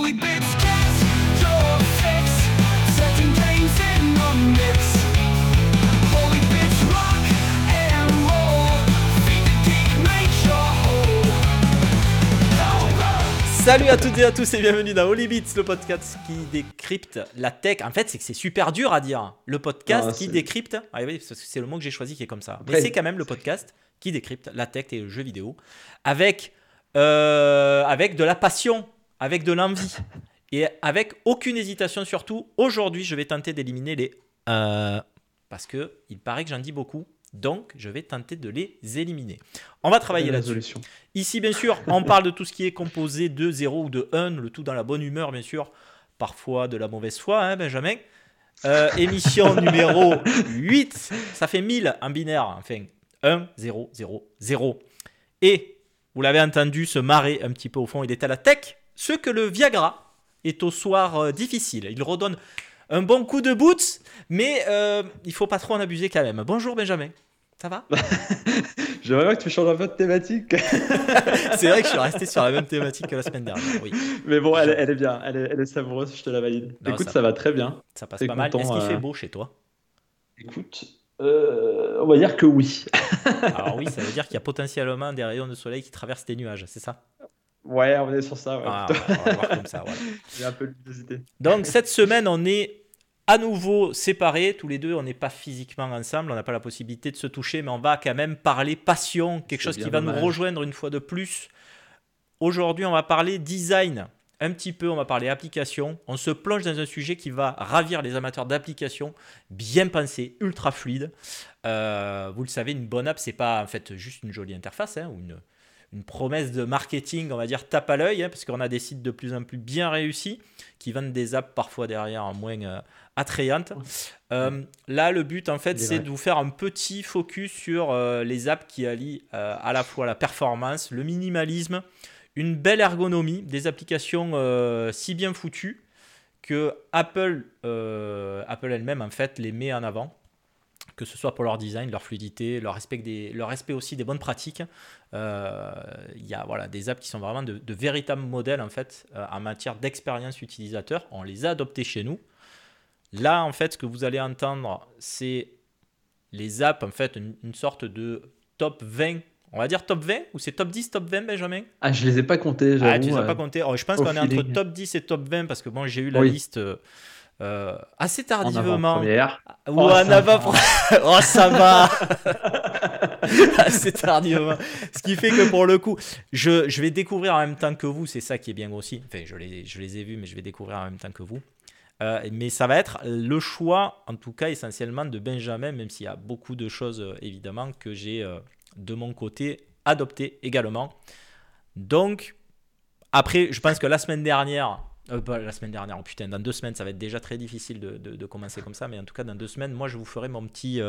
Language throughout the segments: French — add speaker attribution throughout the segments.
Speaker 1: Holy bits, cast your fix, setting games in the mix. Holy bits, rock and roll, feed the geek, make your hole.
Speaker 2: Salut à toutes et à tous et bienvenue dans Holy Beats, le podcast qui décrypte la tech. En fait, c'est que c'est super dur à dire. Le podcast qui décrypte. Ah oui, c'est le mot que j'ai choisi qui est comme ça. Mais c'est quand même le podcast qui décrypte la tech et le jeu vidéo avec de la passion, avec de l'envie et avec aucune hésitation surtout. Aujourd'hui, je vais tenter d'éliminer les parce que il paraît que j'en dis beaucoup. Donc, je vais tenter de les éliminer. On va travailler là-dessus. Ici, bien sûr, on parle de tout ce qui est composé de 0 ou de 1, le tout dans la bonne humeur, bien sûr. Parfois de la mauvaise foi, hein, Benjamin. Émission numéro 8. Ça fait 1000 en binaire. Enfin, 1, 0, 0, 0. Et, vous l'avez entendu se marrer un petit peu au fond, il est à la tech. Ce que le Viagra est au soir difficile. Il redonne un bon coup de boots, mais il faut pas trop en abuser quand même. Bonjour Benjamin, ça va?
Speaker 3: J'aimerais bien que tu changes un peu de thématique.
Speaker 2: C'est vrai que je suis resté sur la même thématique que la semaine dernière, oui.
Speaker 3: Mais bon, elle est bien, elle est savoureuse, je te la valide.
Speaker 2: Non,
Speaker 3: écoute, ça va très bien.
Speaker 2: Ça passe
Speaker 3: T'es
Speaker 2: pas mal.
Speaker 3: content,
Speaker 2: Est-ce qu'il fait beau chez toi?
Speaker 3: Écoute, on va dire que oui.
Speaker 2: Alors oui, ça veut dire qu'il y a potentiellement des rayons de soleil qui traversent tes nuages, c'est ça?
Speaker 3: Ouais, on est sur ça. Ouais,
Speaker 2: Ah, on va voir comme ça, voilà.
Speaker 3: j'ai un peu d'hésité.
Speaker 2: Donc cette semaine, on est à nouveau séparés, tous les deux, on n'est pas physiquement ensemble, on n'a pas la possibilité de se toucher, mais on va quand même parler passion, quelque chose qui va nous rejoindre une fois de plus. Aujourd'hui, on va parler design, un petit peu, on va parler application. On se plonge dans un sujet qui va ravir les amateurs d'applications, bien pensé, ultra fluide. Vous le savez, une bonne app, c'est pas en fait juste une jolie interface, hein, ou une promesse de marketing, on va dire tape à l'œil, hein, parce qu'on a des sites de plus en plus bien réussis qui vendent des apps parfois derrière en moins attrayantes. Là, le but, en fait, c'est de vous faire un petit focus sur les apps qui allient à la fois la performance, le minimalisme, une belle ergonomie, des applications si bien foutues que Apple elle-même, en fait, les met en avant. Que ce soit pour leur design, leur fluidité, leur respect aussi des bonnes pratiques. Il y a des apps qui sont vraiment de véritables modèles en fait, en matière d'expérience utilisateur. On les a adoptés chez nous. Là, en fait, ce que vous allez entendre, c'est les apps, en fait, une sorte de top 20. On va dire top 20 ou c'est top 10, top 20, Benjamin?
Speaker 3: Ah, je les ai pas comptés, j'avoue.
Speaker 2: Ah, tu les as pas comptés. Je pense qu'on est entre top 10 et top 20 parce que bon, j'ai eu la liste... assez tardivement.
Speaker 3: Ou en avant-première.
Speaker 2: Oh, ça va. Assez tardivement. Ce qui fait que pour le coup, je vais découvrir en même temps que vous. C'est ça qui est bien aussi. Enfin, je les ai vus, mais je vais découvrir en même temps que vous. Mais ça va être le choix, en tout cas essentiellement de Benjamin, même s'il y a beaucoup de choses évidemment que j'ai de mon côté adoptées également. Donc, après, je pense que la semaine dernière, oh putain, dans 2 semaines, ça va être déjà très difficile de commencer comme ça, mais en tout cas, dans 2 semaines, moi, je vous ferai mon petit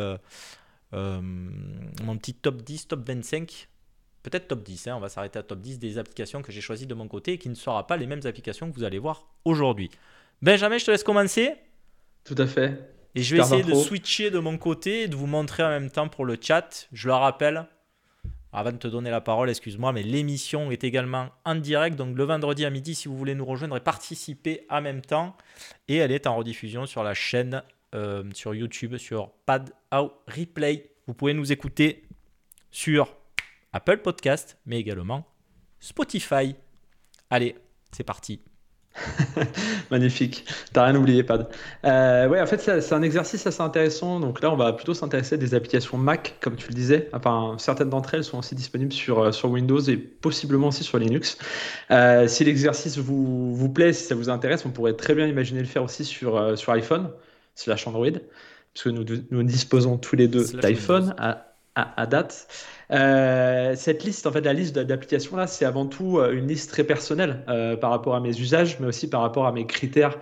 Speaker 2: top 10, top 25, peut-être top 10, hein, on va s'arrêter à top 10 des applications que j'ai choisies de mon côté et qui ne seront pas les mêmes applications que vous allez voir aujourd'hui. Benjamin, je te laisse commencer.
Speaker 3: Tout à fait.
Speaker 2: Et je vais essayer de switcher de mon côté et de vous montrer en même temps pour le chat. Je le rappelle, avant de te donner la parole, excuse-moi, mais l'émission est également en direct, donc le vendredi à midi, si vous voulez nous rejoindre et participer en même temps. Et elle est en rediffusion sur la chaîne, sur YouTube, sur Pad Out Replay. Vous pouvez nous écouter sur Apple Podcast, mais également Spotify. Allez, c'est parti.
Speaker 3: Magnifique, t'as rien oublié, Pad. Ouais, en fait, c'est un exercice assez intéressant. Donc là, on va plutôt s'intéresser à des applications Mac, comme tu le disais. Enfin, certaines d'entre elles sont aussi disponibles sur Windows et possiblement aussi sur Linux. Si l'exercice vous plaît, si ça vous intéresse, on pourrait très bien imaginer le faire aussi sur iPhone, / Android, parce que nous disposons tous les deux d'iPhone à date. Cette liste, en fait, la liste d'applications là, c'est avant tout une liste très personnelle par rapport à mes usages, mais aussi par rapport à mes critères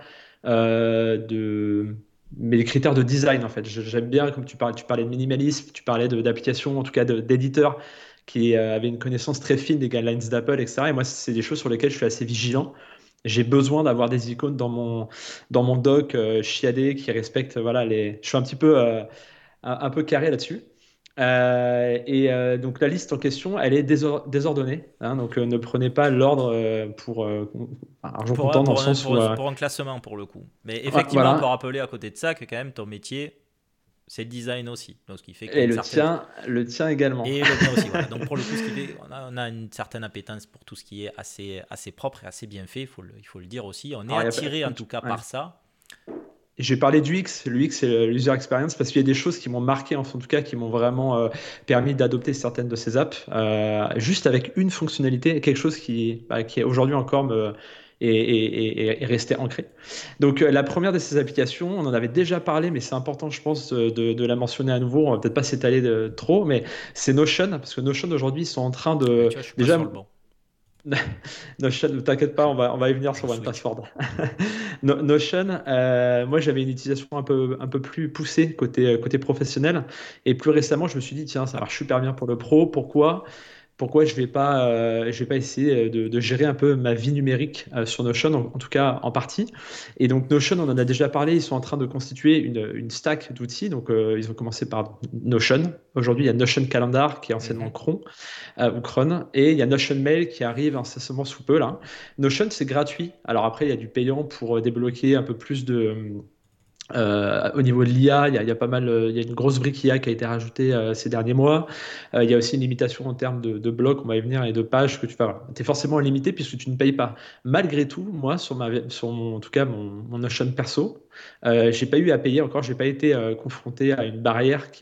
Speaker 3: mes critères de design. En fait, j'aime bien, comme tu parlais de minimalisme, tu parlais d'applications, en tout cas d'éditeurs qui avaient une connaissance très fine des guidelines d'Apple, etc. Et moi, c'est des choses sur lesquelles je suis assez vigilant. J'ai besoin d'avoir des icônes dans mon dock chiadé qui respectent, voilà, je suis un petit peu un peu carré là-dessus. Donc la liste en question, elle est désordonnée, hein, donc ne prenez pas l'ordre pour argent comptant dans le sens où
Speaker 2: Pour un classement, pour le coup. Mais
Speaker 3: ouais,
Speaker 2: effectivement, on peut
Speaker 3: voilà.
Speaker 2: rappeler à côté de ça que quand même ton métier, c'est le design aussi. Donc, ce qui fait qu'il y a
Speaker 3: Et
Speaker 2: une certaine...
Speaker 3: le tien également.
Speaker 2: Et le mien aussi, voilà. Donc pour le coup, ce qui fait, on a une certaine appétence pour tout ce qui est assez propre et assez bien fait, il faut le dire aussi. On est
Speaker 3: Alors,
Speaker 2: attiré en tout cas
Speaker 3: ouais.
Speaker 2: par ça.
Speaker 3: J'ai parlé du X, le X c'est l'user experience parce qu'il y a des choses qui m'ont marqué, en tout cas qui m'ont vraiment permis d'adopter certaines de ces apps, juste avec une fonctionnalité, quelque chose qui aujourd'hui encore est resté ancré. Donc la première de ces applications, on en avait déjà parlé, mais c'est important je pense de la mentionner à nouveau, on va peut-être pas s'étaler trop, mais c'est Notion, parce que Notion aujourd'hui ils sont en train
Speaker 2: Et
Speaker 3: de...
Speaker 2: tu vois, je suis pas
Speaker 3: Déjà,
Speaker 2: sur le bon.
Speaker 3: Notion, ne t'inquiète pas, on va y venir
Speaker 2: Je
Speaker 3: sur One
Speaker 2: switch.
Speaker 3: Password. Notion, moi j'avais une utilisation un peu plus poussée côté professionnel. Et plus récemment, je me suis dit, tiens, ça
Speaker 2: Ouais.
Speaker 3: marche super bien pour le pro. Pourquoi je vais pas essayer de gérer un peu ma vie numérique sur Notion, en tout cas en partie. Et donc Notion, on en a déjà parlé, ils sont en train de constituer une stack d'outils. Donc ils ont commencé par Notion. Aujourd'hui, il y a Notion Calendar qui est anciennement
Speaker 2: Mhm.
Speaker 3: Cron ou Cron, et il y a Notion Mail qui arrive incessamment sous peu là. Notion, c'est gratuit. Alors après, il y a du payant pour débloquer un peu plus au niveau de l'IA, il y a pas mal, il y a une grosse brique IA qui a été rajoutée ces derniers mois. Il y a aussi une limitation en termes de blocs, on va y venir, et de pages que tu vas. Es forcément limité puisque tu ne payes pas. Malgré tout, moi, en tout cas, mon Notion perso, j'ai pas eu à payer encore. J'ai pas été confronté à une barrière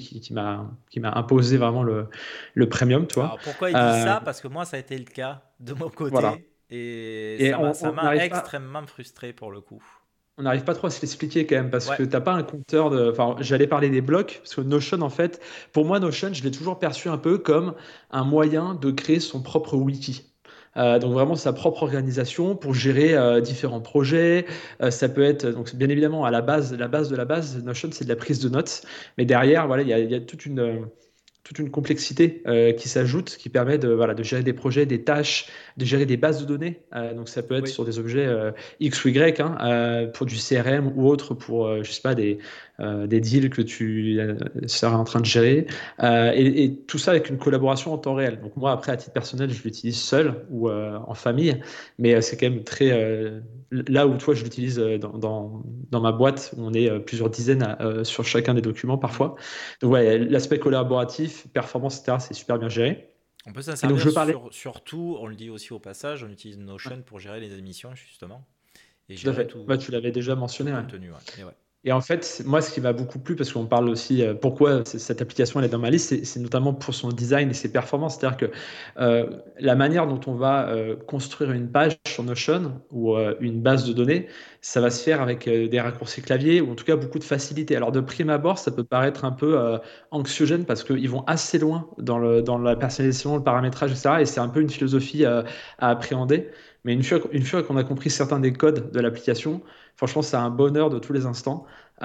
Speaker 3: qui m'a imposé vraiment le premium, tu vois.
Speaker 2: Alors pourquoi il dit
Speaker 3: Euh,
Speaker 2: ça? Parce que moi, ça a été le cas de mon
Speaker 3: voilà.
Speaker 2: côté. Et
Speaker 3: Et
Speaker 2: ça
Speaker 3: on
Speaker 2: m'a
Speaker 3: n'arrive pas.
Speaker 2: extrêmement frustré pour le coup.
Speaker 3: On n'arrive pas trop à se l'expliquer quand même parce
Speaker 2: Ouais,
Speaker 3: que t'as pas un compteur de. Enfin, j'allais parler des blocs parce que Notion, en fait, pour moi, Notion, je l'ai toujours perçu un peu comme un moyen de créer son propre wiki. Donc vraiment sa propre organisation pour gérer différents projets. Ça peut être donc bien évidemment à la base de la base. Notion, c'est de la prise de notes, mais derrière, voilà, il y a toute une complexité qui s'ajoute, qui permet voilà, de gérer des projets, des tâches, de gérer des bases de données. Donc ça peut être
Speaker 2: oui.
Speaker 3: sur des objets X ou Y, hein, pour du CRM ou autre, pour, je sais pas, des deals que tu seras en train de gérer. Et tout ça avec une collaboration en temps réel. Donc moi, après, à titre personnel, je l'utilise seul ou en famille, mais c'est quand même très... là où toi, je l'utilise dans ma boîte, où on est plusieurs dizaines sur chacun des documents
Speaker 2: Mm.
Speaker 3: parfois. Donc ouais, l'aspect collaboratif, performance, etc., c'est super bien géré.
Speaker 2: On peut s'en
Speaker 3: Et donc je
Speaker 2: servir
Speaker 3: veux parler,
Speaker 2: surtout, on le dit aussi au passage, on utilise
Speaker 3: ouais,
Speaker 2: Notion pour gérer les émissions justement et
Speaker 3: tout à
Speaker 2: gérer
Speaker 3: fait. Ouais, tu l'avais déjà
Speaker 2: tout le
Speaker 3: mentionné. Ouais.
Speaker 2: contenu. Ouais. Et ouais.
Speaker 3: Et en fait, moi, ce qui m'a beaucoup plu, parce qu'on parle aussi pourquoi cette application elle est dans ma liste, c'est notamment pour son design et ses performances. C'est-à-dire que la manière dont on va construire une page sur Notion ou une base de données, ça va se faire avec des raccourcis clavier ou en tout cas beaucoup de facilité. Alors de prime abord, ça peut paraître un peu anxiogène parce qu'ils vont assez loin dans la personnalisation, le paramétrage, etc. Et c'est un peu une philosophie à appréhender. Mais une fois qu'on a compris certains des codes de l'application, franchement, c'est un bonheur de tous les instants.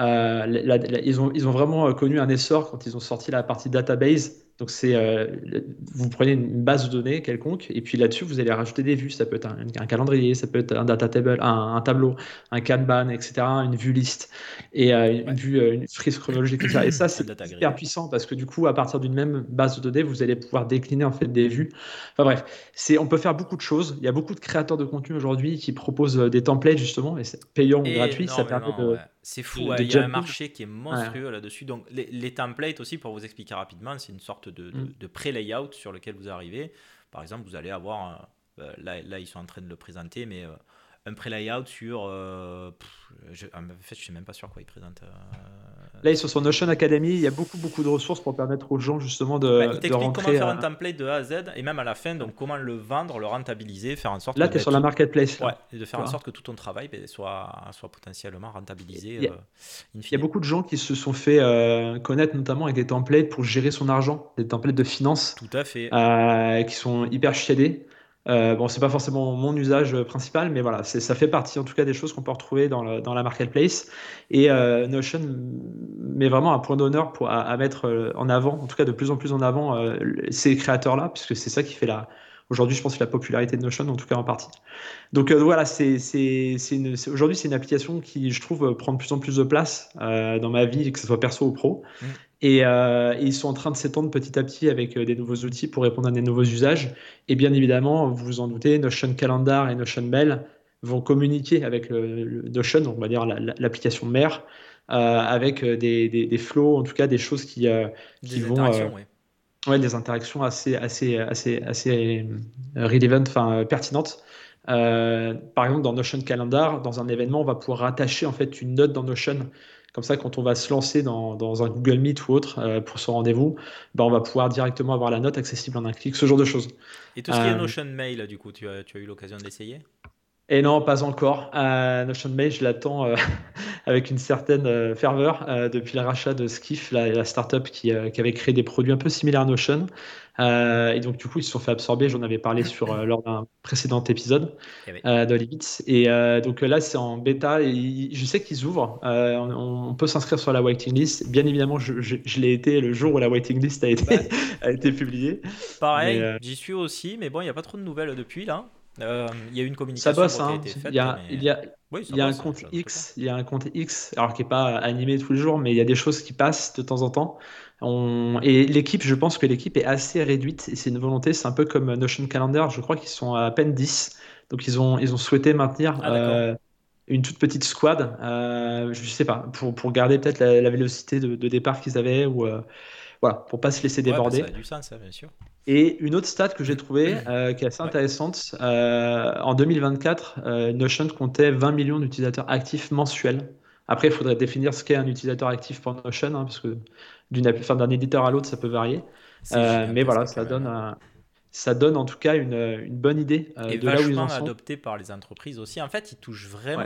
Speaker 3: Ils ont vraiment connu un essor quand ils ont sorti la partie database. Donc, vous prenez une base de données quelconque, et puis là-dessus, vous allez rajouter des vues. Ça peut être un calendrier, ça peut être un data table, un tableau, un Kanban, etc., une vue liste, et
Speaker 2: Ouais.
Speaker 3: une frise chronologique, etc. Et ça,
Speaker 2: Un
Speaker 3: c'est
Speaker 2: data
Speaker 3: hyper
Speaker 2: grid.
Speaker 3: puissant parce que du coup, à partir d'une même base de données, vous allez pouvoir décliner en fait des vues. Enfin bref, on peut faire beaucoup de choses. Il y a beaucoup de créateurs de contenu aujourd'hui qui proposent des templates justement, et c'est payant ou gratuit. Ça permet
Speaker 2: Énormément, ouais. C'est fou, ouais.
Speaker 3: de
Speaker 2: Il y a un
Speaker 3: jumper.
Speaker 2: marché qui est
Speaker 3: Ouais.
Speaker 2: monstrueux là-dessus. Donc, les templates aussi, pour vous expliquer rapidement, c'est une sorte
Speaker 3: Mm.
Speaker 2: de pré-layout sur lequel vous arrivez. Par exemple, vous allez avoir, là, ils sont en train de le présenter, mais un pré-layout sur. En fait, je sais même pas sur quoi ils présentent.
Speaker 3: Là, ils sont sur Notion Academy. Il y a beaucoup de ressources pour permettre aux gens justement
Speaker 2: Ben, il
Speaker 3: de
Speaker 2: t'explique comment
Speaker 3: rentrer.
Speaker 2: faire un template de A à Z et même à la fin, donc comment le vendre, le rentabiliser, faire en sorte que
Speaker 3: Là, tu es
Speaker 2: ben,
Speaker 3: sur la marketplace
Speaker 2: ouais,
Speaker 3: là.
Speaker 2: et de
Speaker 3: Tu
Speaker 2: faire en
Speaker 3: vois.
Speaker 2: sorte que tout ton travail ben, soit potentiellement rentabilisé
Speaker 3: Il y a,
Speaker 2: in
Speaker 3: il y a
Speaker 2: fine.
Speaker 3: beaucoup de gens qui se sont fait connaître notamment avec des templates pour gérer son argent, des templates de finance
Speaker 2: Tout à fait.
Speaker 3: qui sont hyper chiadés. Bon, c'est pas forcément mon usage principal, mais voilà, ça fait partie en tout cas des choses qu'on peut retrouver dans la marketplace. Et Notion met vraiment un point d'honneur à mettre en avant, en tout cas de plus en plus en avant, ces créateurs-là, puisque c'est ça qui fait aujourd'hui, je pense, la popularité de Notion, en tout cas en partie. Donc voilà, aujourd'hui, c'est une application qui, je trouve, prend de plus en plus de place dans ma vie, que ce soit perso ou pro.
Speaker 2: Mm.
Speaker 3: Et ils sont en train de s'étendre petit à petit avec des nouveaux outils pour répondre à des nouveaux usages. Et bien évidemment, vous vous en doutez, Notion Calendar et Notion Mail vont communiquer avec le Notion, on va dire l'application mère, avec des flows, en tout cas des choses qui
Speaker 2: Des
Speaker 3: vont,
Speaker 2: interactions, oui.
Speaker 3: ouais, des interactions assez relevant, enfin pertinentes. Par exemple, dans Notion Calendar, dans un événement, on va pouvoir rattacher en fait une note dans Notion. Comme ça, quand on va se lancer dans un Google Meet ou autre pour ce rendez-vous, on va pouvoir directement avoir la note accessible en un clic, ce genre de choses.
Speaker 2: Et tout ce qui est
Speaker 3: Euh,
Speaker 2: Notion Mail, du coup, tu as eu l'occasion d'essayer?
Speaker 3: et non, pas encore. Notion Mail, je l'attends avec une certaine ferveur depuis le rachat de Skiff, la startup qui avait créé des produits un peu similaires à Notion. Et donc, du coup, ils se sont fait absorber. J'en avais parlé lors d'un précédent épisode
Speaker 2: Eh oui.
Speaker 3: d'Hollywood. Et donc là, c'est en bêta. Et je sais qu'ils ouvrent. On peut s'inscrire sur la waiting list. Bien évidemment, je l'ai été le jour où la waiting list a été,
Speaker 2: Bah,
Speaker 3: a été publiée. Mais
Speaker 2: pareil, j'y suis aussi, mais bon, il n'y a pas trop de nouvelles depuis là. Il y a eu une
Speaker 3: ça
Speaker 2: communication
Speaker 3: bosse,
Speaker 2: bon, qui a
Speaker 3: hein.
Speaker 2: été
Speaker 3: Il
Speaker 2: faite,
Speaker 3: y a,
Speaker 2: mais
Speaker 3: il y a,
Speaker 2: oui, ça
Speaker 3: il y a un
Speaker 2: bosse,
Speaker 3: compte
Speaker 2: je ne doute pas.
Speaker 3: X, il y a un compte X, alors qui n'est pas animé tous les jours, mais il y a des choses qui passent de temps en temps. Et l'équipe, je pense que l'équipe est assez réduite et c'est une volonté. C'est un peu comme Notion Calendar, je crois qu'ils sont à peine 10. Donc ils ont souhaité maintenir
Speaker 2: Ah, d'accord.
Speaker 3: une toute petite squad, je sais pas, pour garder peut-être la vélocité de départ qu'ils avaient ou voilà, pour pas se laisser
Speaker 2: Ouais, bah, ça
Speaker 3: déborder.
Speaker 2: a du sens, ça, bien sûr.
Speaker 3: Et une autre stat que j'ai trouvée, qui est assez
Speaker 2: Ouais.
Speaker 3: intéressante, en 2024, Notion comptait 20 millions d'utilisateurs actifs mensuels. Après, il faudrait définir ce qu'est un utilisateur actif pour Notion, hein, parce que d'un éditeur à l'autre, ça peut varier.
Speaker 2: C'est
Speaker 3: Mais voilà,
Speaker 2: gigantesque quand même, hein.
Speaker 3: ça donne en tout cas une bonne idée
Speaker 2: Et
Speaker 3: de là où ils en
Speaker 2: vachement
Speaker 3: sont.
Speaker 2: adopté par les entreprises aussi. En fait, ils touchent
Speaker 3: Ouais.
Speaker 2: vraiment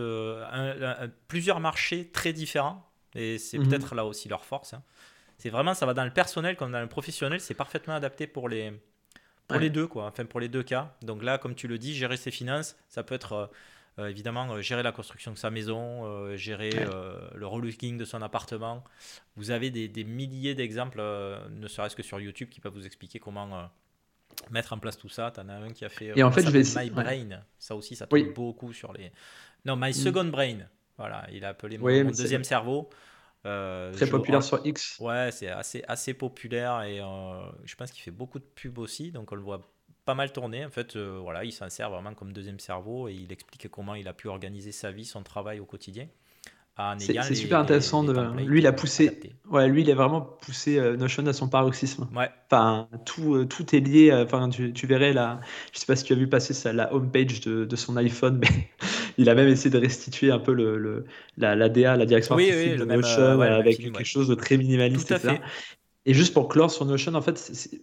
Speaker 2: plusieurs marchés très différents. Et c'est
Speaker 3: Mhm.
Speaker 2: peut-être là aussi leur force, hein. C'est vraiment, ça va dans le personnel comme dans le professionnel, c'est parfaitement adapté pour les
Speaker 3: Ouais.
Speaker 2: deux, quoi. Enfin, pour les deux cas. Donc là, comme tu le dis, gérer ses finances, ça peut être évidemment gérer la construction de sa maison, gérer
Speaker 3: Ouais.
Speaker 2: le relooking de son appartement. Vous avez des milliers d'exemples, ne serait-ce que sur YouTube, qui peuvent vous expliquer comment mettre en place tout ça. Tu en as un qui a fait,
Speaker 3: Et en
Speaker 2: comment
Speaker 3: fait,
Speaker 2: ça
Speaker 3: je vais
Speaker 2: s'appelle,
Speaker 3: essayer.
Speaker 2: My
Speaker 3: Ouais.
Speaker 2: Brain. Ça aussi, ça tourne
Speaker 3: Oui.
Speaker 2: beaucoup sur les. Non, My
Speaker 3: Mhm.
Speaker 2: Second Brain. Voilà, il a appelé
Speaker 3: Oui,
Speaker 2: mon
Speaker 3: mais c'est
Speaker 2: deuxième cerveau.
Speaker 3: très populaire sur X.
Speaker 2: Ouais, c'est assez populaire et je pense qu'il fait beaucoup de pubs aussi, donc on le voit pas mal tourner. En fait, voilà, il s'en sert vraiment comme deuxième cerveau et il explique comment il a pu organiser sa vie, son travail au quotidien en ayant
Speaker 3: C'est super intéressant
Speaker 2: les
Speaker 3: lui,
Speaker 2: templates
Speaker 3: il a poussé,
Speaker 2: adaptés.
Speaker 3: ouais, lui, il a vraiment poussé Notion à son paroxysme.
Speaker 2: Ouais,
Speaker 3: Enfin, tout est lié. Enfin, tu verrais je sais pas si tu as vu passer la homepage de son iPhone, mais il a même essayé de restituer un peu la DA, la direction
Speaker 2: oui,
Speaker 3: artistique
Speaker 2: oui,
Speaker 3: de Notion
Speaker 2: ouais, le même
Speaker 3: avec
Speaker 2: feeling,
Speaker 3: quelque
Speaker 2: ouais.
Speaker 3: chose de très
Speaker 2: Tout
Speaker 3: minimaliste,
Speaker 2: à
Speaker 3: etc.
Speaker 2: fait.
Speaker 3: Et juste pour clore sur Notion, en fait,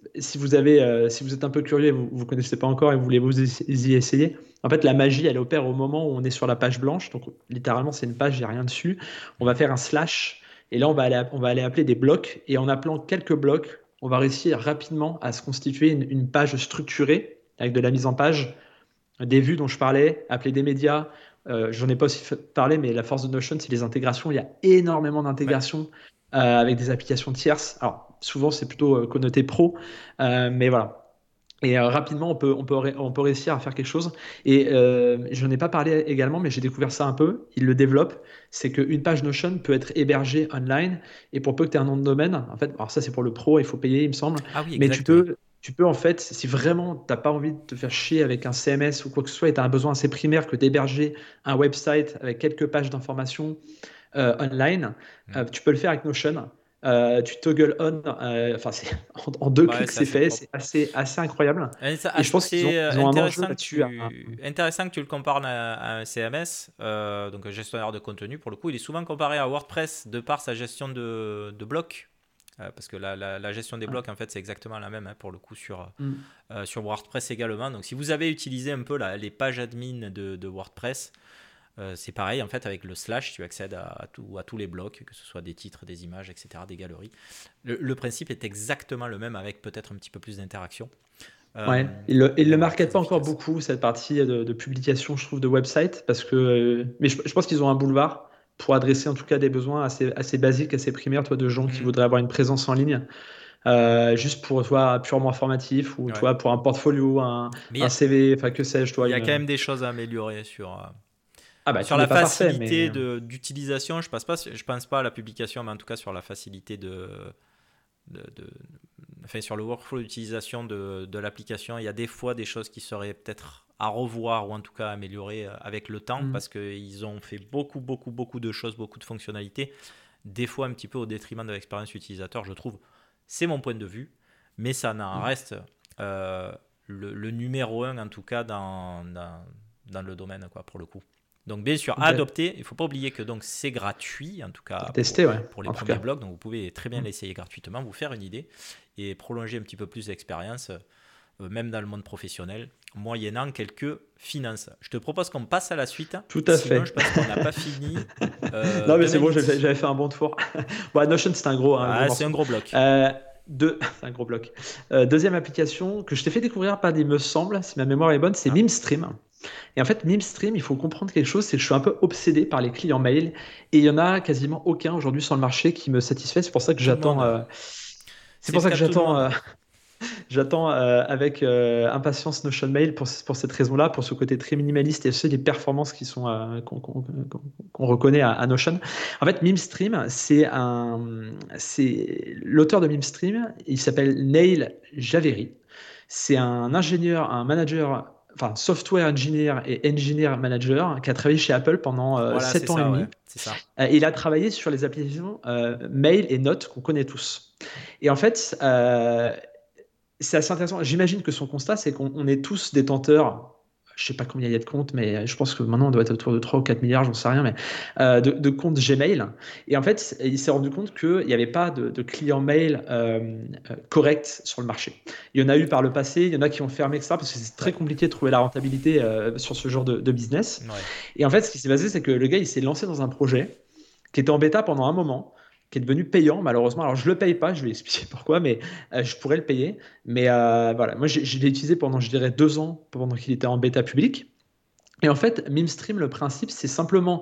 Speaker 3: si vous êtes un peu curieux, et vous connaissez pas encore et vous voulez y essayer, en fait, la magie, elle opère au moment où on est sur la page blanche. Donc, littéralement, c'est une page, il n'y a rien dessus. On va
Speaker 2: Mhm.
Speaker 3: faire un slash et là, on va aller appeler des blocs. Et en appelant quelques blocs, on va réussir rapidement à se constituer une page structurée avec de la mise en page, des vues dont je parlais, appeler des médias. J'en ai pas aussi parlé, mais la force de Notion, c'est les intégrations. Il y a énormément
Speaker 2: Ouais.
Speaker 3: d'intégrations avec des applications tierces. Alors, souvent, c'est plutôt connoté pro, mais voilà. Et rapidement, on peut réussir à faire quelque chose. Et je n'en ai pas parlé également, mais j'ai découvert ça un peu. Il le développe. C'est qu'une page Notion peut être hébergée online. Et pour peu que tu aies un nom de domaine, en fait, alors ça, c'est pour le pro, il faut payer, il me semble.
Speaker 2: Ah oui,
Speaker 3: Mais
Speaker 2: exact, oui.
Speaker 3: tu peux en fait, si vraiment tu n'as pas envie de te faire chier avec un CMS ou quoi que ce soit, et tu as un besoin assez primaire que d'héberger un website avec quelques pages d'informations online,
Speaker 2: Mhm.
Speaker 3: tu peux le faire avec Notion. Tu toggle on, enfin, en deux
Speaker 2: Ouais,
Speaker 3: clics,
Speaker 2: c'est
Speaker 3: c'est
Speaker 2: assez
Speaker 3: fait,
Speaker 2: propre.
Speaker 3: c'est assez incroyable.
Speaker 2: Ah,
Speaker 3: Et je pense
Speaker 2: c'est
Speaker 3: qu'ils ont un enjeu là-dessus.
Speaker 2: intéressant que tu le compares à un CMS, donc un gestionnaire de contenu. Pour le coup, il est souvent comparé à WordPress de par sa gestion de blocs. Parce que la gestion des blocs, en fait, c'est exactement la même, hein, pour le coup
Speaker 3: Mm.
Speaker 2: sur WordPress également. Donc, si vous avez utilisé un peu les pages admin de WordPress, c'est pareil, en fait, avec le slash, tu accèdes à tous les blocs, que ce soit des titres, des images, etc., des galeries. Le principe est exactement le même, avec peut-être un petit peu plus d'interaction.
Speaker 3: Ouais, il le
Speaker 2: Mais voilà,
Speaker 3: market
Speaker 2: très
Speaker 3: pas encore
Speaker 2: efficace.
Speaker 3: beaucoup, cette partie de publication, je trouve, de website, parce que, mais je pense qu'ils ont un boulevard pour adresser en tout cas des besoins assez basiques, assez primaires, toi, de gens qui
Speaker 2: Mhm.
Speaker 3: voudraient avoir une présence en ligne, juste pour, toi, purement informatif, ou,
Speaker 2: Ouais.
Speaker 3: toi, pour un portfolio,
Speaker 2: Mais
Speaker 3: un CV, enfin, que sais-je,
Speaker 2: il
Speaker 3: toi,
Speaker 2: y a quand
Speaker 3: une...
Speaker 2: même des choses à améliorer sur.
Speaker 3: Ah bah,
Speaker 2: Sur
Speaker 3: tout
Speaker 2: la
Speaker 3: n'est pas parfait,
Speaker 2: facilité
Speaker 3: mais
Speaker 2: d'utilisation, je pense pas à la publication, mais en tout cas sur la facilité enfin, sur le workflow d'utilisation de l'application, il y a des fois des choses qui seraient peut-être à revoir ou en tout cas améliorer avec le temps parce qu'ils ont fait beaucoup, beaucoup, beaucoup de choses, beaucoup de fonctionnalités, des fois un petit peu au détriment de l'expérience utilisateur, je trouve. C'est mon point de vue, mais ça n'en reste le numéro un en tout cas dans le domaine, quoi, pour le coup. Donc bien sûr, à
Speaker 3: ok.
Speaker 2: adopter, il ne faut pas oublier que donc, c'est gratuit, en tout cas
Speaker 3: Tester, ouais,
Speaker 2: pour les
Speaker 3: en tout
Speaker 2: premiers
Speaker 3: cas.
Speaker 2: blogs, donc vous pouvez très bien l'essayer gratuitement, vous faire une idée et prolonger un petit peu plus l'expérience, même dans le monde professionnel, moyennant quelques finances. Je te propose qu'on passe à la suite,
Speaker 3: Tout à
Speaker 2: sinon
Speaker 3: fait.
Speaker 2: je pense qu'on n'a pas fini
Speaker 3: Non, mais
Speaker 2: 2
Speaker 3: c'est bon,
Speaker 2: minutes.
Speaker 3: j'avais fait un bon tour. Bon, Notion, c'est un gros
Speaker 2: C'est un
Speaker 3: morceau.
Speaker 2: gros bloc.
Speaker 3: C'est un gros bloc. Deuxième application que je t'ai fait découvrir par il me semble, si ma mémoire est bonne, c'est
Speaker 2: Ah.
Speaker 3: MemeStream. Et en fait, MemeStream, il faut comprendre quelque chose, c'est que je suis un peu obsédé par les clients mail et il y en a quasiment aucun aujourd'hui sur le marché qui me satisfait. C'est pour ça que
Speaker 2: Tout le monde.
Speaker 3: c'est
Speaker 2: C'est
Speaker 3: pour
Speaker 2: le
Speaker 3: ça
Speaker 2: cas
Speaker 3: que
Speaker 2: de tout le monde.
Speaker 3: j'attends avec impatience Notion Mail pour cette raison-là, pour ce côté très minimaliste et aussi les performances qui sont qu'on reconnaît à Notion. En fait, MemeStream, c'est l'auteur de MemeStream, il s'appelle Neil Javeri. C'est un ingénieur, un manager, enfin software engineer et engineer manager qui a travaillé chez Apple pendant
Speaker 2: Voilà, c'est
Speaker 3: 7 ans et
Speaker 2: ça, ouais.
Speaker 3: demi.
Speaker 2: C'est ça.
Speaker 3: Il a travaillé sur les applications mail et notes qu'on connaît tous. Et en fait, c'est assez intéressant. J'imagine que son constat, c'est qu'on est tous détenteurs, je sais pas combien il y a de comptes, mais je pense que maintenant on doit être autour de 3 ou 4 milliards, j'en sais rien, mais de comptes Gmail. Et en fait, il s'est rendu compte qu'il n'y avait pas de client mail correct sur le marché. Il y en a eu par le passé, il y en a qui ont fermé, etc., parce que c'est très
Speaker 2: Ouais.
Speaker 3: compliqué de trouver la rentabilité sur ce genre de business.
Speaker 2: Ouais.
Speaker 3: Et en fait, ce qui s'est passé, c'est que le gars, il s'est lancé dans un projet qui était en bêta pendant un moment, qui est devenu payant malheureusement. Alors je le paye pas, je vais expliquer pourquoi, mais je pourrais le payer. Mais voilà, moi je l'ai utilisé pendant, je dirais, 2 ans pendant qu'il était en bêta public. Et en fait, MemeStream, le principe, c'est simplement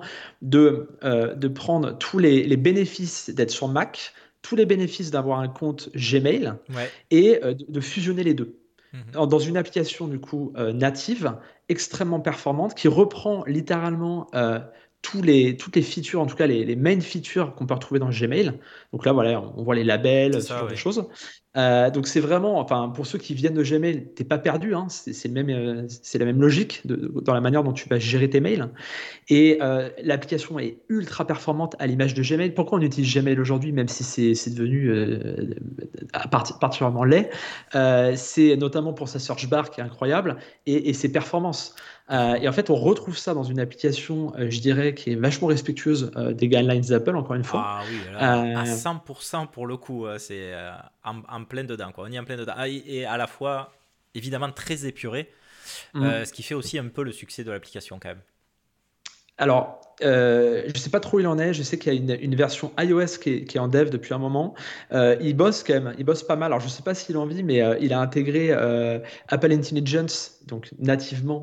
Speaker 3: de prendre tous les bénéfices d'être sur Mac, tous les bénéfices d'avoir un compte Gmail
Speaker 2: Ouais.
Speaker 3: et de fusionner les deux
Speaker 2: Mhm.
Speaker 3: dans une application du coup native, extrêmement performante, qui reprend littéralement toutes les features, en tout cas les main features qu'on peut retrouver dans Gmail. Donc là, voilà, on voit les
Speaker 2: C'est
Speaker 3: labels, ce
Speaker 2: ça,
Speaker 3: genre de
Speaker 2: ouais.
Speaker 3: choses. Donc c'est vraiment, enfin, pour ceux qui viennent de Gmail, t'es pas perdu, hein, c'est le même, c'est la même logique dans la manière dont tu vas gérer tes mails. Et l'application est ultra performante à l'image de Gmail. Pourquoi on utilise Gmail aujourd'hui, même si c'est devenu particulièrement laid? C'est notamment pour sa search bar qui est incroyable et ses performances. Et en fait, on retrouve ça dans une application, je dirais, qui est vachement respectueuse des guidelines d'Apple, encore une fois.
Speaker 2: Ah oui, là, à
Speaker 3: Euh,
Speaker 2: 100% pour le coup, c'est en plein dedans, quoi. On y est en plein dedans. Ah, et à la fois, évidemment, très épuré, ce qui fait aussi un peu le succès de l'application quand même.
Speaker 3: Alors, je sais pas trop où il en est. Je sais qu'il y a une version iOS qui est en dev depuis un moment. Il bosse quand même, il bosse pas mal. Alors, je sais pas s'il en vit, mais il a intégré Apple Intelligence, donc nativement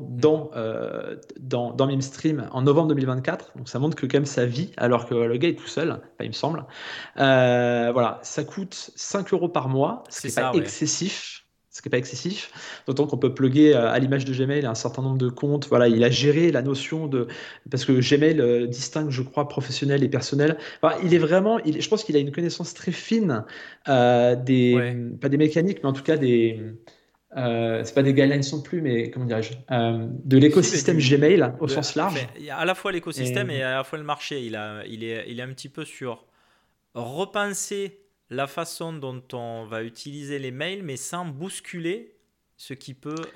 Speaker 3: dans MemeStream en novembre 2024. Donc, ça montre que quand même ça vit, alors que le gars est tout seul, enfin, il me semble. Voilà, ça coûte 5 euros par mois, ce
Speaker 2: C'est
Speaker 3: qui est pas
Speaker 2: ça, ouais.
Speaker 3: excessif. Ce qui n'est pas excessif, d'autant qu'on peut plugger à l'image de Gmail un certain nombre de comptes. Voilà, il a géré la notion de, parce que Gmail distingue, je crois, professionnel et personnel. Enfin, il est vraiment, je pense qu'il a une connaissance très fine
Speaker 2: Ouais.
Speaker 3: pas des mécaniques, mais en tout cas c'est pas des guidelines non plus, mais comment dirais-je, de
Speaker 2: Si, mais
Speaker 3: l'écosystème Gmail au sens
Speaker 2: enfin,
Speaker 3: large.
Speaker 2: il y a à la fois
Speaker 3: Et,
Speaker 2: l'écosystème et à la fois le marché. Il est un petit peu sur repenser la façon dont on va utiliser les mails, mais sans bousculer ce qui peut,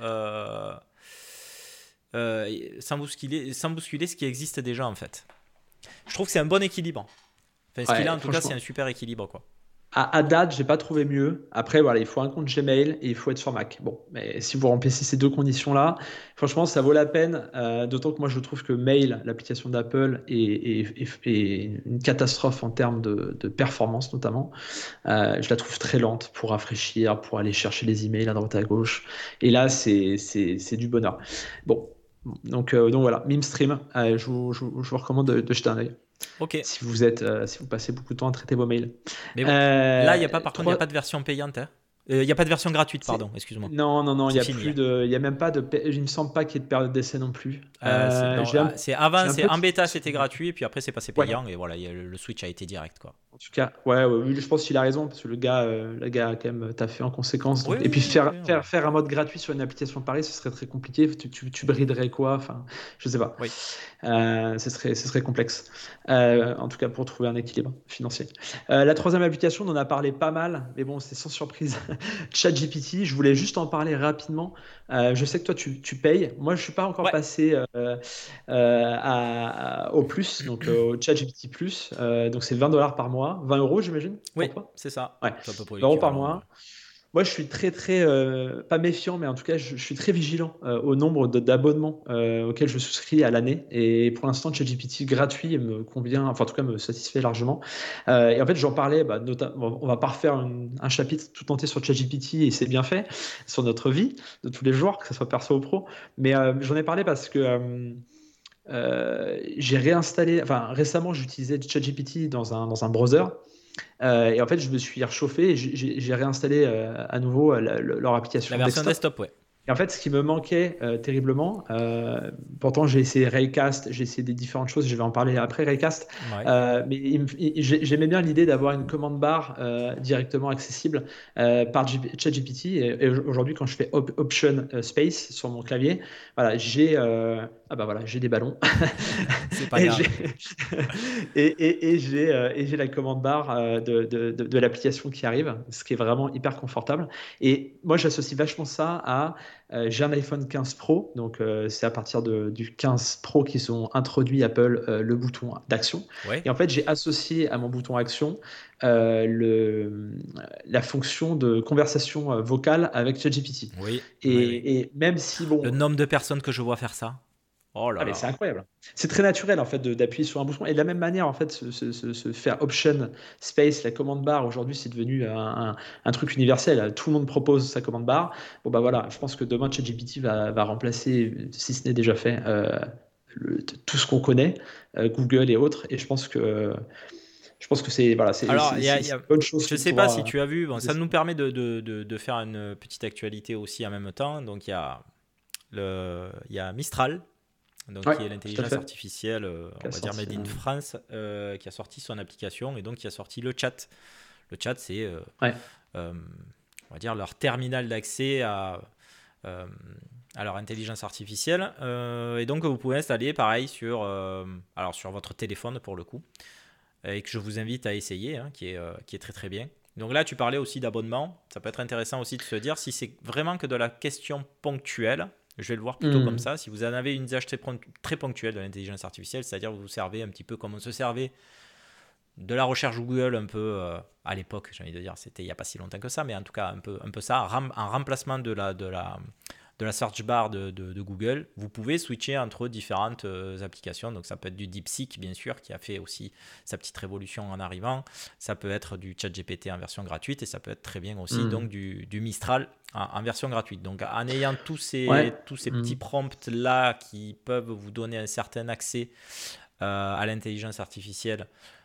Speaker 2: sans bousculer ce qui existe déjà en fait. Je trouve que c'est un bon équilibre. Enfin, ce qu'il a
Speaker 3: ouais,
Speaker 2: en tout cas, c'est
Speaker 3: franchement.
Speaker 2: un super équilibre, quoi.
Speaker 3: À date, j'ai pas trouvé mieux. Après, voilà, il faut un compte Gmail et il faut être sur Mac. Bon, mais si vous remplissez ces deux conditions-là, franchement, ça vaut la peine. D'autant que moi, je trouve que Mail, l'application d'Apple, est une catastrophe en termes de performance, notamment. Je la trouve très lente pour rafraîchir, pour aller chercher les emails à droite à gauche. Et là, c'est du bonheur. Bon, donc voilà, MemeStream, je vous recommande de jeter un œil
Speaker 2: Ok.
Speaker 3: si vous passez beaucoup de temps à traiter vos mails.
Speaker 2: Mais bon, là, il y a pas, par contre, il n'y a
Speaker 3: Trois-
Speaker 2: pas de version payante, hein. Il n'y a pas de version gratuite,
Speaker 3: C'est-
Speaker 2: pardon, excuse-moi.
Speaker 3: Non, il
Speaker 2: C'est
Speaker 3: y a
Speaker 2: fini,
Speaker 3: plus
Speaker 2: hein.
Speaker 3: il y a même pas il me semble pas qu'il y ait de période d'essai non plus.
Speaker 2: Non, c'est
Speaker 3: J'ai
Speaker 2: avant,
Speaker 3: un
Speaker 2: c'est
Speaker 3: peu
Speaker 2: en
Speaker 3: de
Speaker 2: bêta, c'était gratuit, et puis après, c'est passé
Speaker 3: ouais.
Speaker 2: payant, et voilà, le switch a été direct, quoi.
Speaker 3: En tout cas, oui, je pense qu'il a raison parce que le gars a quand même taffé en conséquence.
Speaker 2: Oui,
Speaker 3: Et puis
Speaker 2: oui, oui, oui.
Speaker 3: faire un mode gratuit sur une application pareille, ce serait très compliqué. Tu briderais quoi? Enfin, je sais pas.
Speaker 2: Oui.
Speaker 3: Ce serait complexe. En tout cas, pour trouver un équilibre financier. La troisième application, on en a parlé pas mal, mais bon, c'est sans surprise. ChatGPT, je voulais juste en parler rapidement. Je sais que toi, tu payes. Moi, je suis pas encore
Speaker 2: Ouais,
Speaker 3: passé au plus, donc au ChatGPT plus. Donc c'est 20 $ par mois, 20 euros, j'imagine, pour
Speaker 2: oui,
Speaker 3: toi?
Speaker 2: c'est ça.
Speaker 3: Ouais,
Speaker 2: C'est à peu près
Speaker 3: 20 € par
Speaker 2: l'équivalent.
Speaker 3: mois. Moi, je suis très, très, pas méfiant, mais en tout cas, je suis très vigilant au nombre d'abonnements auxquels je souscris à l'année. Et pour l'instant, ChatGPT gratuit me convient, enfin, en tout cas, me satisfait largement. Et en fait, j'en parlais, on va pas refaire un chapitre tout entier sur ChatGPT et c'est bien fait, sur notre vie de tous les jours, que ce soit perso ou pro. Mais j'en ai parlé parce que j'ai réinstallé, enfin, récemment, j'utilisais ChatGPT dans un browser. Et en fait, je me suis réchauffé et j'ai réinstallé à nouveau leur
Speaker 2: La
Speaker 3: application
Speaker 2: version
Speaker 3: desktop.
Speaker 2: desktop, ouais.
Speaker 3: Et en fait, ce qui me manquait terriblement, pourtant j'ai essayé Raycast, j'ai essayé des différentes choses, je vais en parler après Raycast,
Speaker 2: Ouais.
Speaker 3: mais j'aimais bien l'idée d'avoir une commande barre directement accessible par ChatGPT. Et aujourd'hui, quand je fais Option Space sur mon clavier, voilà, j'ai des ballons.
Speaker 2: C'est pas
Speaker 3: Et
Speaker 2: grave.
Speaker 3: j'ai et j'ai la commande barre de l'application qui arrive, ce qui est vraiment hyper confortable. Et moi, j'associe vachement ça à j'ai un iPhone 15 Pro, donc c'est à partir du 15 Pro qu'ils ont introduit Apple le bouton d'action.
Speaker 2: Ouais.
Speaker 3: Et en fait, j'ai associé à mon bouton action la fonction de conversation vocale avec ChatGPT.
Speaker 2: Oui, oui, oui.
Speaker 3: Et même si,
Speaker 2: Le
Speaker 3: bon,
Speaker 2: nombre de personnes que je vois faire ça. Oh
Speaker 3: ah
Speaker 2: là
Speaker 3: mais c'est
Speaker 2: là.
Speaker 3: incroyable. C'est très naturel en fait d'appuyer sur un bouton. Et de la même manière en fait se faire option space, la commande barre aujourd'hui c'est devenu un truc universel. Tout le monde propose sa commande barre. Bon bah voilà, je pense que demain ChatGPT va remplacer, si ce n'est déjà fait, tout ce qu'on connaît, Google et autres. Et je pense que c'est voilà,
Speaker 2: Alors,
Speaker 3: c'est une bonne chose
Speaker 2: je
Speaker 3: qu'il
Speaker 2: sais pas
Speaker 3: pourra
Speaker 2: si tu as vu, bon,
Speaker 3: utiliser
Speaker 2: ça
Speaker 3: ça.
Speaker 2: nous permet de faire une petite actualité aussi en même temps. Donc, il y a Mistral, donc,
Speaker 3: Ouais,
Speaker 2: qui est
Speaker 3: tout à
Speaker 2: l'intelligence
Speaker 3: fait.
Speaker 2: artificielle,
Speaker 3: Qui
Speaker 2: on
Speaker 3: a
Speaker 2: va dire
Speaker 3: sorti
Speaker 2: made in France, qui a sorti son application et donc qui a sorti le chat. Le chat, c'est,
Speaker 3: Ouais.
Speaker 2: euh, on va dire, leur terminal d'accès euh, à leur intelligence artificielle. Et donc, vous pouvez installer pareil alors sur votre téléphone pour le coup, et que je vous invite à essayer, hein, qui est très très bien. Donc là, tu parlais aussi d'abonnement. Ça peut être intéressant aussi de se dire si c'est vraiment que de la question ponctuelle. Je vais le voir plutôt comme
Speaker 3: Hmm.
Speaker 2: ça. Si vous en avez une usage très ponctuel de l'intelligence artificielle, c'est-à-dire que vous vous servez un petit peu comme on se servait de la recherche Google un peu à l'époque, j'ai envie de dire, c'était il n'y a pas si longtemps que ça, mais en tout cas un peu ça, un remplacement de la search bar de Google. Vous pouvez switcher entre différentes applications. Donc ça peut être du DeepSeek, bien sûr, qui a fait aussi sa petite révolution en arrivant. Ça peut être du ChatGPT en version gratuite et ça peut être très bien aussi
Speaker 3: Hmm.
Speaker 2: donc du Mistral en version gratuite. Donc en ayant
Speaker 3: Ouais.
Speaker 2: tous ces
Speaker 3: Hmm.
Speaker 2: petits prompts-là qui peuvent vous donner un certain accès à l'intelligence artificielle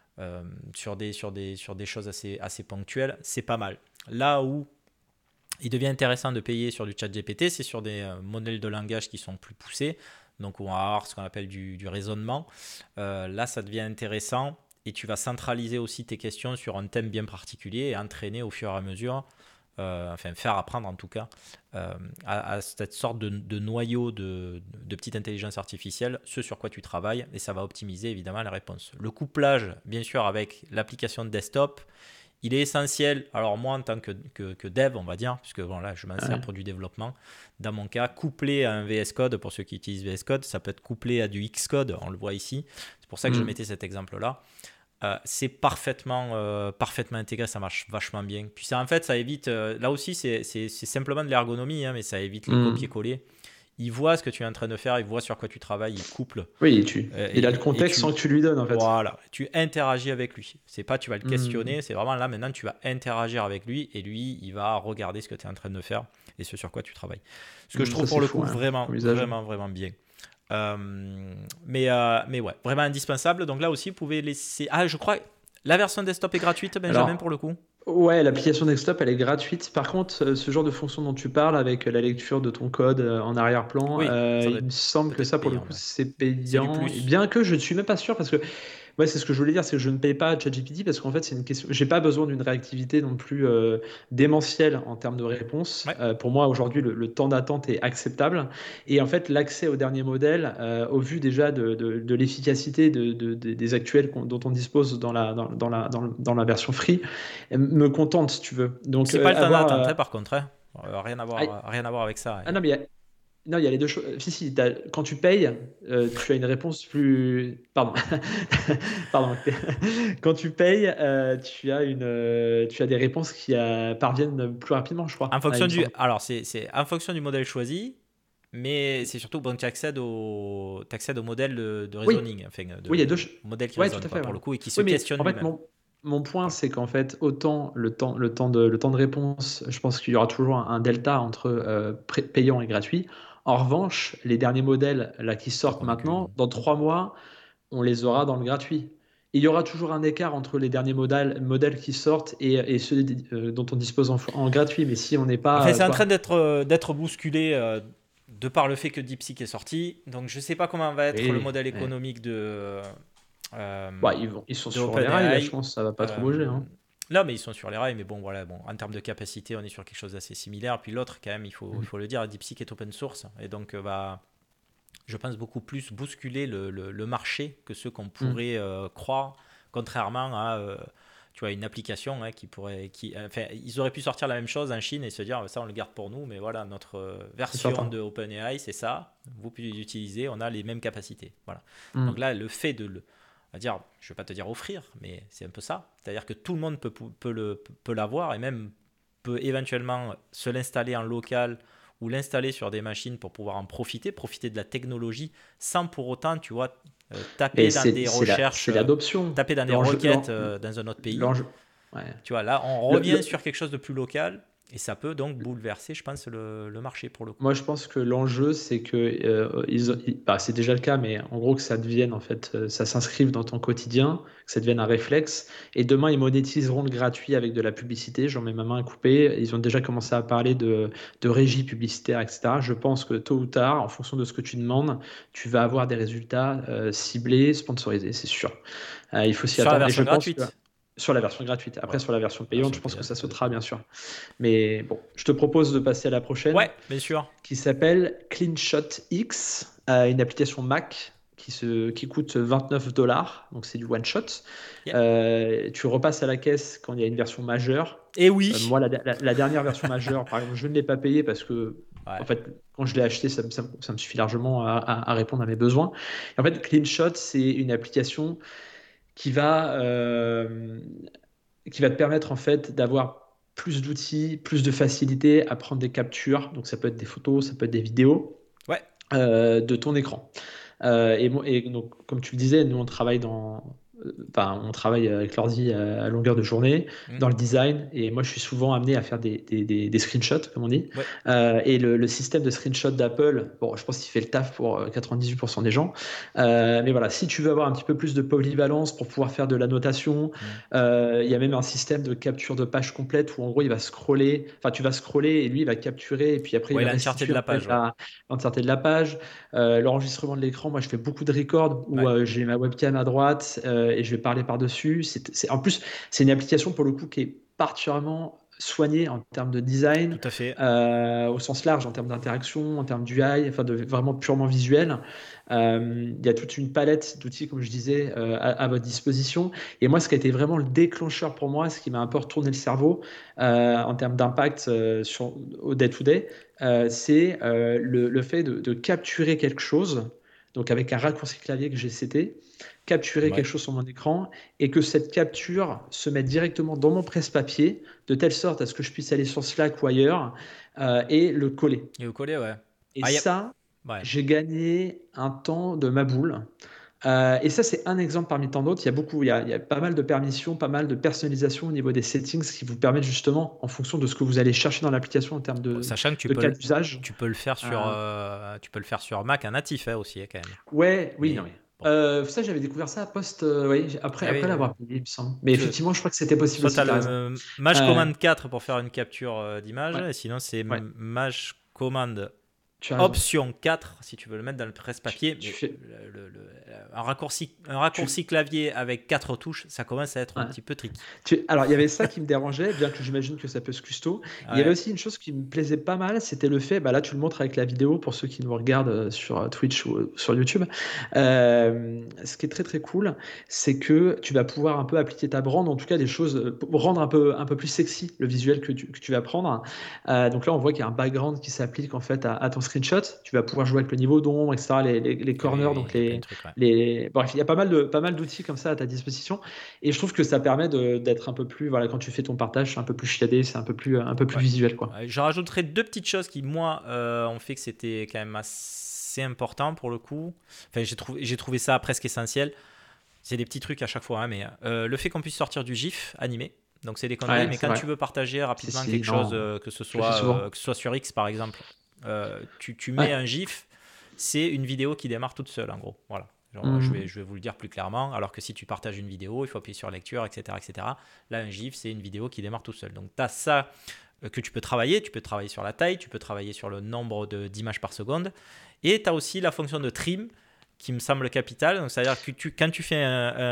Speaker 2: sur des choses assez ponctuelles, c'est pas mal. Là où il devient intéressant de payer sur du chat GPT, c'est sur des modèles de langage qui sont plus poussés, donc on va avoir ce qu'on appelle du raisonnement. Là, ça devient intéressant et tu vas centraliser aussi tes questions sur un thème bien particulier et entraîner au fur et à mesure, enfin faire apprendre en tout cas, à cette sorte de noyau de petite intelligence artificielle, ce sur quoi tu travailles, et ça va optimiser évidemment les réponses. Le couplage, bien sûr, avec l'application de desktop, il est essentiel. Alors moi, en tant que dev, on va dire, puisque bon, là, je m'en sers
Speaker 3: Ouais.
Speaker 2: pour du développement, dans mon cas, couplé à un VS Code, pour ceux qui utilisent VS Code, ça peut être couplé à du Xcode, on le voit ici. C'est pour ça que je
Speaker 3: Hmm.
Speaker 2: mettais cet exemple-là. C'est parfaitement intégré, ça marche vachement bien. Puis ça, en fait, ça évite, là aussi, c'est simplement de l'ergonomie, hein, mais ça évite les
Speaker 3: Hmm.
Speaker 2: copier-coller. Il voit ce que tu es en train de faire, il voit sur quoi tu travailles, il couple
Speaker 3: Oui, il a le
Speaker 2: et
Speaker 3: contexte sans que tu lui donnes en fait.
Speaker 2: voilà, tu interagis avec lui. C'est pas tu vas le
Speaker 3: Hmm.
Speaker 2: questionner, c'est vraiment là maintenant tu vas interagir avec lui et lui il va regarder ce que tu es en train de faire et ce sur quoi tu travailles. Ce que je trouve
Speaker 3: Ça
Speaker 2: pour
Speaker 3: c'est
Speaker 2: le
Speaker 3: fou,
Speaker 2: coup
Speaker 3: hein,
Speaker 2: vraiment
Speaker 3: comme usage.
Speaker 2: vraiment vraiment bien. Euh, mais ouais, vraiment indispensable. Donc là aussi vous pouvez laisser. Ah, je crois la version desktop est gratuite, Benjamin,
Speaker 3: Alors,
Speaker 2: pour le coup.
Speaker 3: Ouais, l'application desktop, elle est gratuite. Par contre, ce genre de fonction dont tu parles avec la lecture de ton code en arrière-plan,
Speaker 2: Oui, ça doit
Speaker 3: il
Speaker 2: être
Speaker 3: me semble que
Speaker 2: peut-être
Speaker 3: ça, pour le
Speaker 2: payant,
Speaker 3: coup,
Speaker 2: ouais.
Speaker 3: c'est
Speaker 2: C'est du
Speaker 3: payant. Et
Speaker 2: plus.
Speaker 3: bien que je ne suis même pas sûr, parce que ouais, c'est ce que je voulais dire, c'est que je ne paye pas ChatGPT parce qu'en fait, c'est une question. J'ai pas besoin d'une réactivité non plus démentielle en termes de réponse.
Speaker 2: Ouais.
Speaker 3: Pour moi, aujourd'hui, le temps d'attente est acceptable. Et en fait, l'accès au dernier modèle, au vu déjà de l'efficacité des actuels dont on dispose dans la version free, me contente, si tu veux. Donc,
Speaker 2: C'est pas le temps
Speaker 3: avoir.
Speaker 2: d'attente, hein, par contre. Hein.
Speaker 3: Ah,
Speaker 2: Rien à voir avec ça.
Speaker 3: ah non, mais non, il y a les deux choses. Si, si, quand tu payes, tu as une réponse plus. Pardon. Pardon. Quand tu payes, tu as des réponses qui parviennent plus rapidement, je
Speaker 2: En
Speaker 3: crois. Ah, il
Speaker 2: fonction
Speaker 3: me semble.
Speaker 2: alors c'est en fonction du modèle choisi, mais c'est surtout bon, tu accèdes au modèle de
Speaker 3: Oui,
Speaker 2: reasoning, enfin
Speaker 3: oui, il y a
Speaker 2: modèle qui
Speaker 3: ouais, tout
Speaker 2: raisonne
Speaker 3: à
Speaker 2: quoi
Speaker 3: fait.
Speaker 2: pour
Speaker 3: Ouais.
Speaker 2: le coup et qui se
Speaker 3: Oui, mais
Speaker 2: questionne
Speaker 3: en fait,
Speaker 2: lui-même.
Speaker 3: mon point,
Speaker 2: Voilà.
Speaker 3: c'est qu'en fait, autant le temps de réponse, je pense qu'il y aura toujours un delta entre payant et gratuit. En revanche, les derniers modèles là, qui
Speaker 2: Pas
Speaker 3: sortent
Speaker 2: convaincu.
Speaker 3: maintenant, dans 3 mois, on les aura dans le gratuit. Il y aura toujours un écart entre les derniers modèles qui sortent et ceux dont on dispose en gratuit. Mais si on n'est
Speaker 2: Enfin,
Speaker 3: pas,
Speaker 2: c'est en train
Speaker 3: quoi.
Speaker 2: d'être bousculé de par le fait que DeepSeek est sorti. Donc je sais pas comment va être le
Speaker 3: Oui,
Speaker 2: modèle
Speaker 3: ouais.
Speaker 2: économique
Speaker 3: Bah,
Speaker 2: euh,
Speaker 3: ils sont
Speaker 2: de
Speaker 3: sur les rails, là, je
Speaker 2: OpenAI.
Speaker 3: pense, ça va pas trop bouger,
Speaker 2: Euh,
Speaker 3: hein.
Speaker 2: Là, mais ils sont sur les rails, mais bon, voilà, bon, en termes de capacité, on est sur quelque chose d'assez similaire. Puis l'autre, quand même, il
Speaker 3: Mhm.
Speaker 2: faut le dire, DeepSeek est open source, et donc va, je pense, beaucoup plus bousculer le marché que ce qu'on
Speaker 3: Mhm.
Speaker 2: pourrait croire, contrairement à, tu vois, une application hein, enfin, ils auraient pu sortir la même chose en Chine et se dire, ça, on le garde pour nous, mais voilà, notre
Speaker 3: C'est
Speaker 2: version
Speaker 3: certain.
Speaker 2: de OpenAI, c'est ça, vous pouvez l'utiliser, on a les mêmes capacités, voilà. Donc
Speaker 3: Mhm.
Speaker 2: là, le fait de on va dire, je ne vais pas te dire offrir, mais c'est un peu ça. C'est-à-dire que tout le monde peut l'avoir et même peut éventuellement se l'installer en local ou l'installer sur des machines pour pouvoir en profiter de la technologie sans pour autant, tu vois,
Speaker 3: Mais
Speaker 2: taper dans des recherches,
Speaker 3: c'est l'adoption.
Speaker 2: taper dans des
Speaker 3: L'enjeu,
Speaker 2: requêtes dans un autre pays.
Speaker 3: l'enjeu. Ouais.
Speaker 2: Tu vois, là, on
Speaker 3: Le-
Speaker 2: revient
Speaker 3: le-
Speaker 2: sur quelque chose de plus local et ça peut donc bouleverser, je pense, le marché pour le coup.
Speaker 3: Moi, je pense que l'enjeu, c'est que bah, c'est déjà le cas, mais en gros que ça devienne en fait, ça s'inscrive dans ton quotidien, que ça devienne un réflexe. Et demain, ils monétiseront le gratuit avec de la publicité. J'en mets ma main à couper. Ils ont déjà commencé à parler de régie publicitaire, etc. Je pense que tôt ou tard, en fonction de ce que tu demandes, tu vas avoir des résultats ciblés, sponsorisés, c'est sûr. Il faut s'y
Speaker 2: Sur la
Speaker 3: attendre. Et je
Speaker 2: version
Speaker 3: pense que
Speaker 2: gratuite.
Speaker 3: sur la version gratuite. Après,
Speaker 2: Voilà.
Speaker 3: sur la version payante,
Speaker 2: Version
Speaker 3: je pense que
Speaker 2: payante,
Speaker 3: ça
Speaker 2: ça
Speaker 3: sautera,
Speaker 2: dépend.
Speaker 3: bien sûr. Mais bon, je te propose de passer à la prochaine
Speaker 2: Ouais, bien sûr.
Speaker 3: qui s'appelle CleanShot X, une application Mac qui coûte 29 $. Donc c'est du one shot.
Speaker 2: Yeah.
Speaker 3: Tu repasses à la caisse quand il y a une version majeure.
Speaker 2: Et oui.
Speaker 3: Moi, la dernière version majeure, par exemple, je ne l'ai pas payée parce que, en
Speaker 2: Ouais.
Speaker 3: fait, quand je l'ai acheté, ça me suffit largement à répondre à mes besoins. Et en fait, CleanShot, c'est une application qui va, euh, qui va te permettre en fait d'avoir plus d'outils, plus de facilité à prendre des captures. Donc ça peut être des photos, ça peut être des vidéos
Speaker 2: Ouais.
Speaker 3: de ton écran. Et donc, comme tu le disais, nous on travaille avec l'ordi à longueur de journée
Speaker 2: Hmm.
Speaker 3: dans le design, et moi je suis souvent amené à faire des screenshots, comme on dit.
Speaker 2: Ouais.
Speaker 3: Et le système de screenshot d'Apple, bon, je pense qu'il fait le taf pour 98% des gens. Mais voilà, si tu veux avoir un petit peu plus de polyvalence pour pouvoir faire de l'annotation,
Speaker 2: Hmm.
Speaker 3: il y a même un système de capture de page complète où en gros il va scroller, enfin tu vas scroller et lui il va capturer et puis après il
Speaker 2: Ouais,
Speaker 3: va
Speaker 2: l'entièreté de
Speaker 3: restituer en
Speaker 2: la
Speaker 3: fait
Speaker 2: page, ouais.
Speaker 3: l'entièreté de la page. L'enregistrement de l'écran, moi je fais beaucoup de records où
Speaker 2: Ouais,
Speaker 3: j'ai ma webcam à droite et je vais parler par-dessus. En plus, c'est une application pour le coup qui est particulièrement soignée en termes de design,
Speaker 2: tout à fait.
Speaker 3: au sens large, en termes d'interaction, en termes d'UI, enfin de vraiment purement visuel. Il y a toute une palette d'outils, comme je disais, à votre disposition. Et moi, ce qui a été vraiment le déclencheur pour moi, ce qui m'a un peu retourné le cerveau en termes d'impact au day-to-day, c'est le fait de capturer quelque chose, donc avec un raccourci clavier que j'ai seté, capturer
Speaker 2: Ouais.
Speaker 3: quelque chose sur mon écran et que cette capture se mette directement dans mon presse-papier, de telle sorte à ce que je puisse aller sur Slack ou ailleurs et le coller.
Speaker 2: Et au collet, ouais.
Speaker 3: Et
Speaker 2: Ah,
Speaker 3: ça,
Speaker 2: ouais.
Speaker 3: j'ai gagné un temps de ma boule. Et ça, c'est un exemple parmi tant d'autres. Il y a pas mal de permissions, pas mal de personnalisation au niveau des settings qui vous permettent justement, en fonction de ce que vous allez chercher dans l'application en termes
Speaker 2: Bon, sachant que
Speaker 3: de cas d'usage.
Speaker 2: tu peux le faire
Speaker 3: Euh,
Speaker 2: sur Mac en natif hein, aussi, hein, quand même.
Speaker 3: ouais, oui,
Speaker 2: Mais
Speaker 3: non, mais Ça, j'avais découvert ça oui, après,
Speaker 2: Ah oui,
Speaker 3: l'avoir payé, il me semble. Mais
Speaker 2: Tu-
Speaker 3: effectivement, je crois que c'était possible
Speaker 2: soit
Speaker 3: aussi,
Speaker 2: tu as
Speaker 3: t'as raison.
Speaker 2: le Mage
Speaker 3: Euh,
Speaker 2: Command 4 pour faire une capture d'image,
Speaker 3: ouais,
Speaker 2: et sinon c'est
Speaker 3: ouais,
Speaker 2: Mage Command
Speaker 3: tu as raison.
Speaker 2: Option 4 si tu veux le mettre dans le presse-papier.
Speaker 3: Tu
Speaker 2: Mais
Speaker 3: fais.
Speaker 2: un raccourci
Speaker 3: Tu,
Speaker 2: clavier avec 4 touches, ça commence à être un
Speaker 3: ouais.
Speaker 2: petit peu tricky.
Speaker 3: Alors, il y avait ça qui me dérangeait, bien que j'imagine que ça peut se custo. Il y avait
Speaker 2: Ouais.
Speaker 3: aussi une chose qui me plaisait pas mal, c'était le fait, bah là tu le montres avec la vidéo pour ceux qui nous regardent sur Twitch ou sur YouTube. Ce qui est très très cool, c'est que tu vas pouvoir un peu appliquer ta brand, en tout cas des choses, pour rendre un peu plus sexy le visuel que tu vas prendre. Donc là, on voit qu'il y a un background qui s'applique en fait à ton screenshot. Tu vas pouvoir jouer avec le niveau d'ombre, etc., les
Speaker 2: Oui,
Speaker 3: corners,
Speaker 2: oui,
Speaker 3: donc
Speaker 2: il y a plein de trucs. Ouais.
Speaker 3: bref, il y a pas mal d'outils comme ça à ta disposition. Et je trouve que ça permet d'être un peu plus, voilà, quand tu fais ton partage, c'est un peu plus chiadé, c'est un peu plus
Speaker 2: Ouais.
Speaker 3: visuel, quoi.
Speaker 2: Je rajouterai 2 petites choses qui, moi, ont fait que c'était quand même assez important pour le coup. Enfin, j'ai trouvé ça presque essentiel. C'est des petits trucs à chaque fois, hein, mais le fait qu'on puisse sortir du GIF animé. Donc c'est des conneries,
Speaker 3: Ouais,
Speaker 2: mais
Speaker 3: c'est
Speaker 2: quand
Speaker 3: vrai.
Speaker 2: tu veux partager rapidement
Speaker 3: Si,
Speaker 2: quelque
Speaker 3: non,
Speaker 2: chose, que ce
Speaker 3: je le fais souvent.
Speaker 2: soit sur X par exemple, tu mets
Speaker 3: Ouais.
Speaker 2: un GIF, c'est une vidéo qui démarre toute seule en gros. Voilà. Genre,
Speaker 3: Hmm.
Speaker 2: je vais vous le dire plus clairement, alors que si tu partages une vidéo, il faut appuyer sur lecture, etc. etc. Là, un GIF, c'est une vidéo qui démarre toute seule. Donc tu as ça que tu peux travailler sur la taille, tu peux travailler sur le nombre d'images par seconde, et tu as aussi la fonction de trim qui me semble capitale. Donc, c'est-à-dire que quand tu fais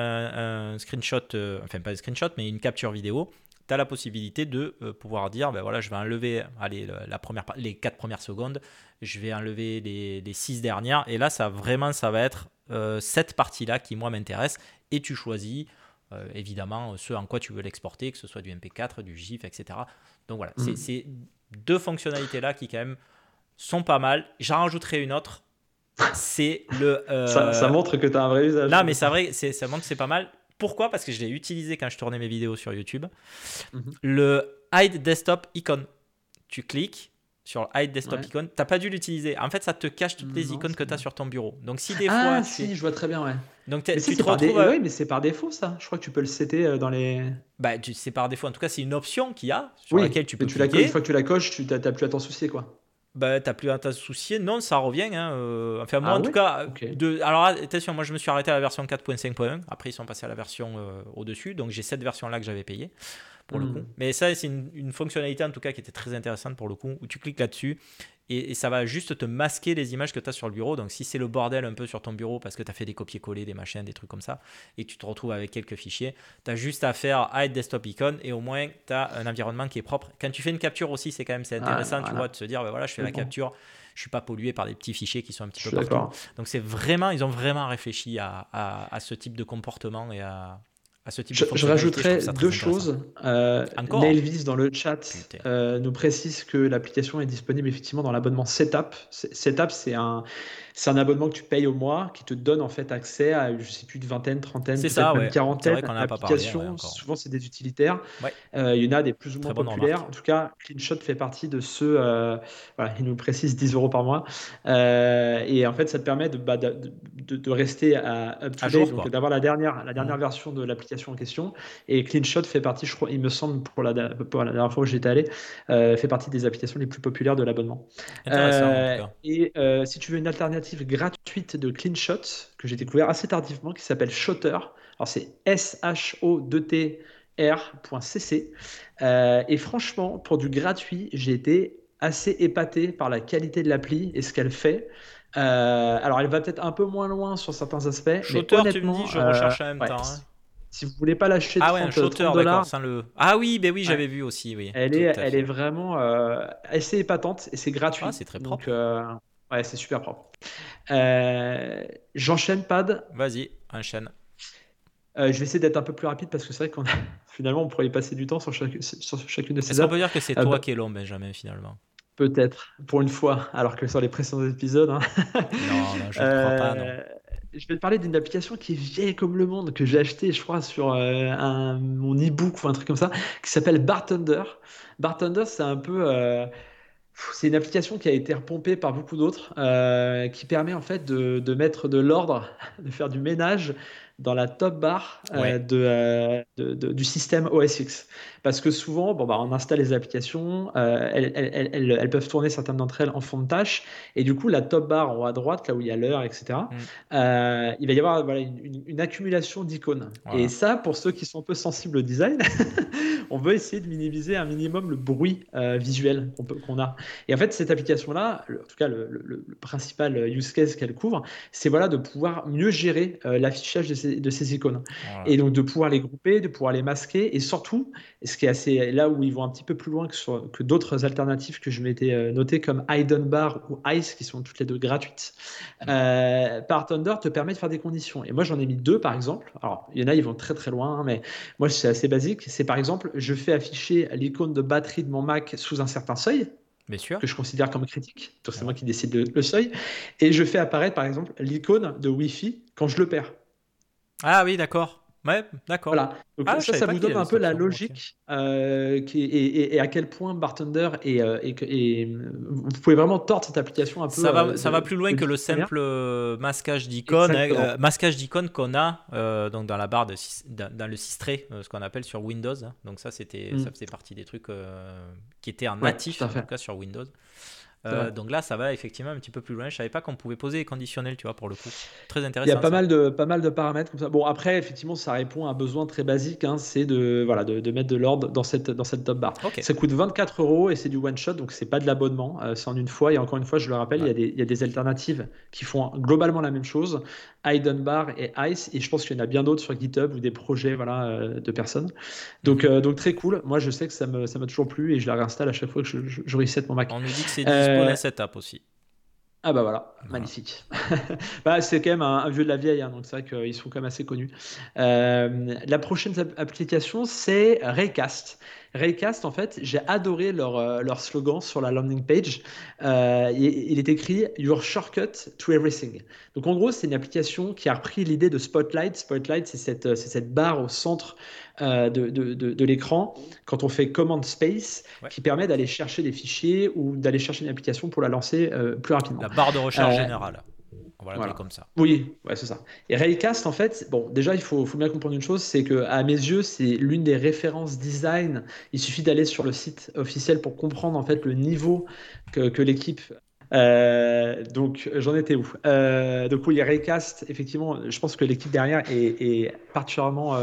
Speaker 2: un screenshot, enfin pas un screenshot, mais une capture vidéo, tu as la possibilité de pouvoir dire, ben voilà, je vais enlever allez, les 4 premières secondes, je vais enlever les 6 dernières, et là, ça va être cette partie-là qui, moi, m'intéresse, et tu choisis évidemment ce en quoi tu veux l'exporter, que ce soit du MP4, du GIF, etc. Donc voilà,
Speaker 3: Hmm.
Speaker 2: c'est 2 fonctionnalités-là qui, quand même, sont pas mal. J'en rajouterai une autre, c'est le.
Speaker 3: Ça montre que tu as un vrai usage.
Speaker 2: Non, mais c'est vrai, ça montre que c'est pas mal. Pourquoi? Parce que je l'ai utilisé quand je tournais mes vidéos sur YouTube.
Speaker 3: Mhm.
Speaker 2: Le Hide Desktop Icon. Tu cliques sur Hide Desktop
Speaker 3: Ouais.
Speaker 2: Icon. T'as pas dû l'utiliser. En fait, ça te cache toutes les
Speaker 3: Non,
Speaker 2: icônes que tu as
Speaker 3: c'est-
Speaker 2: sur ton bureau. Donc, si des fois
Speaker 3: Ah,
Speaker 2: tu fais.
Speaker 3: si, je vois très bien, ouais.
Speaker 2: Donc,
Speaker 3: Mais ça,
Speaker 2: tu
Speaker 3: c'est
Speaker 2: te retrouves.
Speaker 3: ouais, mais c'est par défaut, ça. Je crois que tu peux le setter dans les.
Speaker 2: Bah, c'est par défaut. En tout cas, c'est une option qu'il y a sur
Speaker 3: Oui,
Speaker 2: laquelle tu
Speaker 3: mais
Speaker 2: peux
Speaker 3: une
Speaker 2: cliquer.
Speaker 3: fois que tu la coches, tu n'as plus à t'en soucier, quoi.
Speaker 2: Bah, t'as plus à t'en soucier. Non, ça revient. Hein. Enfin, moi,
Speaker 3: Ah
Speaker 2: en tout
Speaker 3: ouais?
Speaker 2: cas,
Speaker 3: Ok.
Speaker 2: alors attention, moi, je me suis arrêté à la version 4.5.1. Après, ils sont passés à la version au-dessus. Donc, j'ai cette version-là que j'avais payée pour le coup.
Speaker 3: Hmm.
Speaker 2: Mais ça, c'est une fonctionnalité en tout cas qui était très intéressante pour le coup, où tu cliques là-dessus et ça va juste te masquer les images que tu as sur le bureau. Donc, si c'est le bordel un peu sur ton bureau parce que tu as fait des copier-coller, des machins, des trucs comme ça, et que tu te retrouves avec quelques fichiers, tu as juste à faire Hide Desktop Icon et au moins tu as un environnement qui est propre. Quand tu fais une capture aussi, c'est quand même
Speaker 3: Ah,
Speaker 2: intéressant, tu
Speaker 3: voilà.
Speaker 2: vois, de se dire, ben voilà, je fais la
Speaker 3: Complètement.
Speaker 2: capture, je suis pas pollué par des petits fichiers qui sont un petit
Speaker 3: Je
Speaker 2: peu
Speaker 3: suis
Speaker 2: partout.
Speaker 3: d'accord.
Speaker 2: Donc, ils ont vraiment réfléchi à ce type de comportement et à ce type de
Speaker 3: Je
Speaker 2: fonctionnalité. Je trouve
Speaker 3: rajouterais
Speaker 2: ça très
Speaker 3: deux
Speaker 2: intéressant.
Speaker 3: choses.
Speaker 2: Encore?
Speaker 3: Nailvis dans le chat
Speaker 2: Putain.
Speaker 3: nous précise que l'application est disponible effectivement dans l'abonnement Setup. Setup, c'est un abonnement que tu payes au mois qui te donne en fait accès à, je sais plus, une vingtaine, trentaine,
Speaker 2: C'est
Speaker 3: peut-être
Speaker 2: ça,
Speaker 3: même
Speaker 2: ouais. C'est vrai
Speaker 3: quarantaine
Speaker 2: qu'on n'en a pas parlé, ouais,
Speaker 3: d'applications.
Speaker 2: encore.
Speaker 3: Souvent, c'est des utilitaires.
Speaker 2: Ouais,
Speaker 3: Il y en a des plus ou moins
Speaker 2: très bonne
Speaker 3: populaires.
Speaker 2: remarque.
Speaker 3: En tout cas, CleanShot fait partie de ceux. Voilà, il nous précise 10 euros par mois. Et en fait, ça te permet de rester up to
Speaker 2: À
Speaker 3: date,
Speaker 2: jour,
Speaker 3: donc
Speaker 2: quoi.
Speaker 3: d'avoir la dernière
Speaker 2: Mhm.
Speaker 3: version de l'application en question. Et CleanShot fait partie, je crois, il me semble, pour la dernière fois où j'étais allé, fait partie des applications les plus populaires de l'abonnement.
Speaker 2: Intéressant, en tout cas.
Speaker 3: Si tu veux une alternative gratuite de CleanShot, que j'ai découvert assez tardivement, qui s'appelle Shotter, alors c'est SHOTR.cc. Et franchement, pour du gratuit, j'ai été assez épaté par la qualité de l'appli et ce qu'elle fait. Alors, elle va peut-être un peu moins loin sur certains aspects, mais
Speaker 2: Shooter, tu me dis,
Speaker 3: honnêtement,
Speaker 2: je recherche en même
Speaker 3: ouais,
Speaker 2: temps. Hein.
Speaker 3: si vous voulez pas lâcher
Speaker 2: Ah ouais, un
Speaker 3: 30
Speaker 2: shooter, d'accord,
Speaker 3: dollars,
Speaker 2: sans le. Ah oui, ben oui,
Speaker 3: ouais,
Speaker 2: j'avais vu aussi, oui,
Speaker 3: elle
Speaker 2: tout
Speaker 3: est,
Speaker 2: à
Speaker 3: elle est
Speaker 2: fait.
Speaker 3: vraiment assez épatante et c'est
Speaker 2: Ah,
Speaker 3: gratuit.
Speaker 2: c'est très
Speaker 3: Donc,
Speaker 2: propre.
Speaker 3: ouais, c'est super propre. J'enchaîne, Pad.
Speaker 2: Vas-y, enchaîne.
Speaker 3: Je vais essayer d'être un peu plus rapide parce que c'est vrai qu'on finalement on pourrait y passer du temps sur chacune de
Speaker 2: Est-ce
Speaker 3: ces
Speaker 2: qu'on
Speaker 3: apps.
Speaker 2: peut dire que c'est
Speaker 3: Bah,
Speaker 2: toi qui es long, Benjamin, finalement?
Speaker 3: peut-être pour une fois, alors que sur les précédents épisodes, hein.
Speaker 2: Non, non, je ne crois pas, non.
Speaker 3: Euh, je vais te parler d'une application qui est vieille comme le monde, que j'ai acheté, je crois, sur mon e-book ou un truc comme ça, qui s'appelle Bartender. Bartender, c'est un peu, c'est une application qui a été repompée par beaucoup d'autres, qui permet en fait de mettre de l'ordre, de faire du ménage dans la top bar
Speaker 2: Ouais.
Speaker 3: du système OS X. Parce que souvent, bon, bah, on installe les applications, elles peuvent tourner certaines d'entre elles en fond de tâche, et du coup, la top bar en haut à droite, là où il y a l'heure, etc.,
Speaker 2: Mm.
Speaker 3: il va y avoir voilà, une accumulation d'icônes. Et
Speaker 2: Voilà.
Speaker 3: ça, pour ceux qui sont un peu sensibles au design, on veut essayer de minimiser un minimum le bruit visuel qu'on a. Et en fait, cette application-là, en tout cas le principal use case qu'elle couvre, c'est voilà, de pouvoir mieux gérer l'affichage de ces icônes.
Speaker 2: Voilà.
Speaker 3: Et donc de pouvoir les grouper, de pouvoir les masquer, et surtout, ce qui est assez là où ils vont un petit peu plus loin que d'autres alternatives que je m'étais noté comme Hidden Bar ou Ice, qui sont toutes les deux gratuites, par Thunder te permet de faire des conditions. Et moi, j'en ai mis deux, par exemple. Alors, il y en a, ils vont très très loin, hein, mais moi, c'est assez basique. C'est par exemple, je fais afficher l'icône de batterie de mon Mac sous un certain seuil,
Speaker 2: Bien sûr.
Speaker 3: que je considère comme critique. Donc, c'est moi
Speaker 2: Ouais.
Speaker 3: qui décide le seuil. Et je fais apparaître, par exemple, l'icône de Wi-Fi quand je le perds.
Speaker 2: Ah oui, d'accord. Ouais, d'accord.
Speaker 3: Voilà. Donc
Speaker 2: Ah, je
Speaker 3: ça,
Speaker 2: savais
Speaker 3: ça
Speaker 2: pas
Speaker 3: vous
Speaker 2: qu'il y
Speaker 3: donne
Speaker 2: avait
Speaker 3: un
Speaker 2: cette
Speaker 3: peu la
Speaker 2: option. Ok.
Speaker 3: logique et à quel point Bartender vous pouvez vraiment tordre cette application un peu
Speaker 2: Ça va plus loin
Speaker 3: de
Speaker 2: que le
Speaker 3: différentes manières.
Speaker 2: simple masquage d'icônes, hein,
Speaker 3: Exactement.
Speaker 2: masquage d'icônes qu'on a donc dans la barre dans le Sistray, ce qu'on appelle sur Windows, hein. Donc ça
Speaker 3: Mm.
Speaker 2: ça faisait partie des trucs qui étaient en
Speaker 3: Ouais,
Speaker 2: natif
Speaker 3: tout à
Speaker 2: en tout
Speaker 3: fait.
Speaker 2: cas sur Windows.
Speaker 3: C'est vrai.
Speaker 2: Donc là, ça va effectivement un petit peu plus loin. Je savais pas qu'on pouvait poser des conditionnels, tu vois, pour le coup. Très
Speaker 3: Il y a
Speaker 2: intéressant ça.
Speaker 3: pas mal de paramètres comme ça. Bon, après, effectivement, ça répond à un besoin très basique, hein, c'est voilà, de mettre de l'ordre dans cette top bar.
Speaker 2: Ok.
Speaker 3: Ça coûte 24 € et c'est du one shot, donc c'est pas de l'abonnement, c'est en une fois. Et encore une fois, je le rappelle,
Speaker 2: Ouais.
Speaker 3: il y a des alternatives qui font globalement la même chose, Hidden Bar et Ice, et je pense qu'il y en a bien d'autres sur GitHub ou des projets voilà, de personnes.
Speaker 2: Mhm.
Speaker 3: Donc très cool. Moi, je sais que ça m'a toujours plu et je la réinstalle à chaque fois que je reset mon Mac.
Speaker 2: On nous dit que c'est dispo
Speaker 3: Euh,
Speaker 2: dans cette app aussi.
Speaker 3: ah bah voilà,
Speaker 2: Voilà.
Speaker 3: magnifique. Bah, c'est quand même un vieux de la vieille, hein, donc c'est vrai qu'ils sont quand même assez connus. La prochaine application, c'est Raycast. Raycast, en fait, j'ai adoré leur slogan sur la landing page. Il est écrit Your shortcut to everything. Donc en gros, c'est une application qui a repris l'idée de Spotlight. Spotlight, c'est cette barre au centre de l'écran quand on fait Command Space
Speaker 2: Ouais.
Speaker 3: qui permet d'aller chercher des fichiers ou d'aller chercher une application pour la lancer plus rapidement.
Speaker 2: La barre de recherche
Speaker 3: Euh,
Speaker 2: générale. On va l'appeler
Speaker 3: voilà.
Speaker 2: comme ça.
Speaker 3: Oui, ouais, c'est ça. Et Raycast, en fait, bon, déjà, faut bien comprendre une chose, c'est que à mes yeux, c'est l'une des références design. Il suffit d'aller sur le site officiel pour comprendre en fait le niveau que l'équipe. Donc, j'en étais où? Donc, oui, Raycast, effectivement, je pense que l'équipe derrière est particulièrement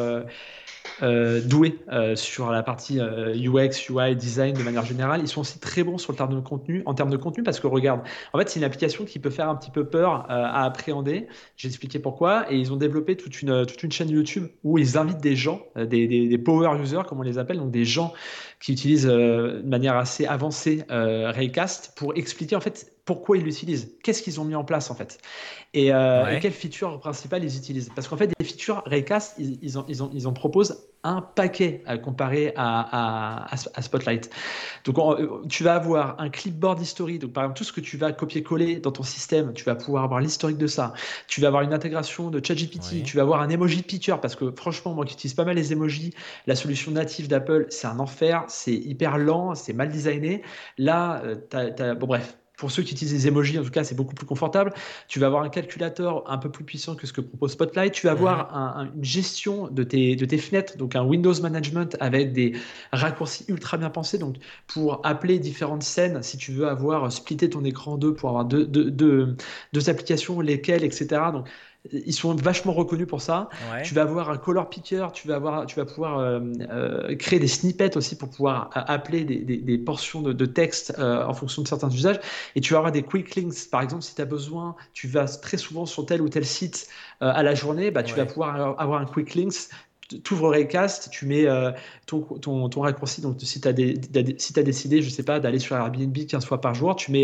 Speaker 3: doués sur la partie UX, UI, design de manière générale. Ils sont aussi très bons sur le terme de contenu, en termes de contenu parce que regarde, en fait, c'est une application qui peut faire un petit peu peur à appréhender. J'ai expliqué pourquoi et ils ont développé toute une chaîne YouTube où ils invitent des gens, des power users comme on les appelle, donc des gens qui utilisent de manière assez avancée Raycast pour expliquer en fait pourquoi ils l'utilisent, qu'est-ce qu'ils ont mis en place en fait et
Speaker 2: Ouais.
Speaker 3: quelles features principales ils utilisent. Parce qu'en fait, des features Raycast, ils en proposent un paquet comparé à Spotlight. Donc, tu vas avoir un clipboard history. Donc, par exemple, tout ce que tu vas copier-coller dans ton système, tu vas pouvoir avoir l'historique de ça. Tu vas avoir une intégration de ChatGPT.
Speaker 2: Ouais.
Speaker 3: Tu vas avoir un emoji picture parce que franchement, moi qui utilise pas mal les emojis, la solution native d'Apple, c'est un enfer. C'est hyper lent, c'est mal designé. Là, bon, bref. Pour ceux qui utilisent les emojis, en tout cas, c'est beaucoup plus confortable. Tu vas avoir un calculateur un peu plus puissant que ce que propose Spotlight. Tu vas
Speaker 2: Mhm.
Speaker 3: avoir une gestion de tes fenêtres, donc un Windows Management avec des raccourcis ultra bien pensés. Donc, pour appeler différentes scènes, si tu veux avoir splitté ton écran en deux pour avoir deux applications, lesquelles, etc. Donc, ils sont vachement reconnus pour ça.
Speaker 2: Ouais.
Speaker 3: Tu vas avoir un color picker, tu vas pouvoir créer des snippets aussi pour pouvoir appeler des portions de texte en fonction de certains usages. Et tu vas avoir des quick links. Par exemple, si tu as besoin, tu vas très souvent sur tel ou tel site à la journée, bah, tu vas
Speaker 2: Ouais.
Speaker 3: pouvoir avoir un quick links. Tu ouvres Raycast, tu mets ton raccourci. Donc, si tu as, si t'as décidé, je sais pas, d'aller sur Airbnb 15 fois par jour, tu mets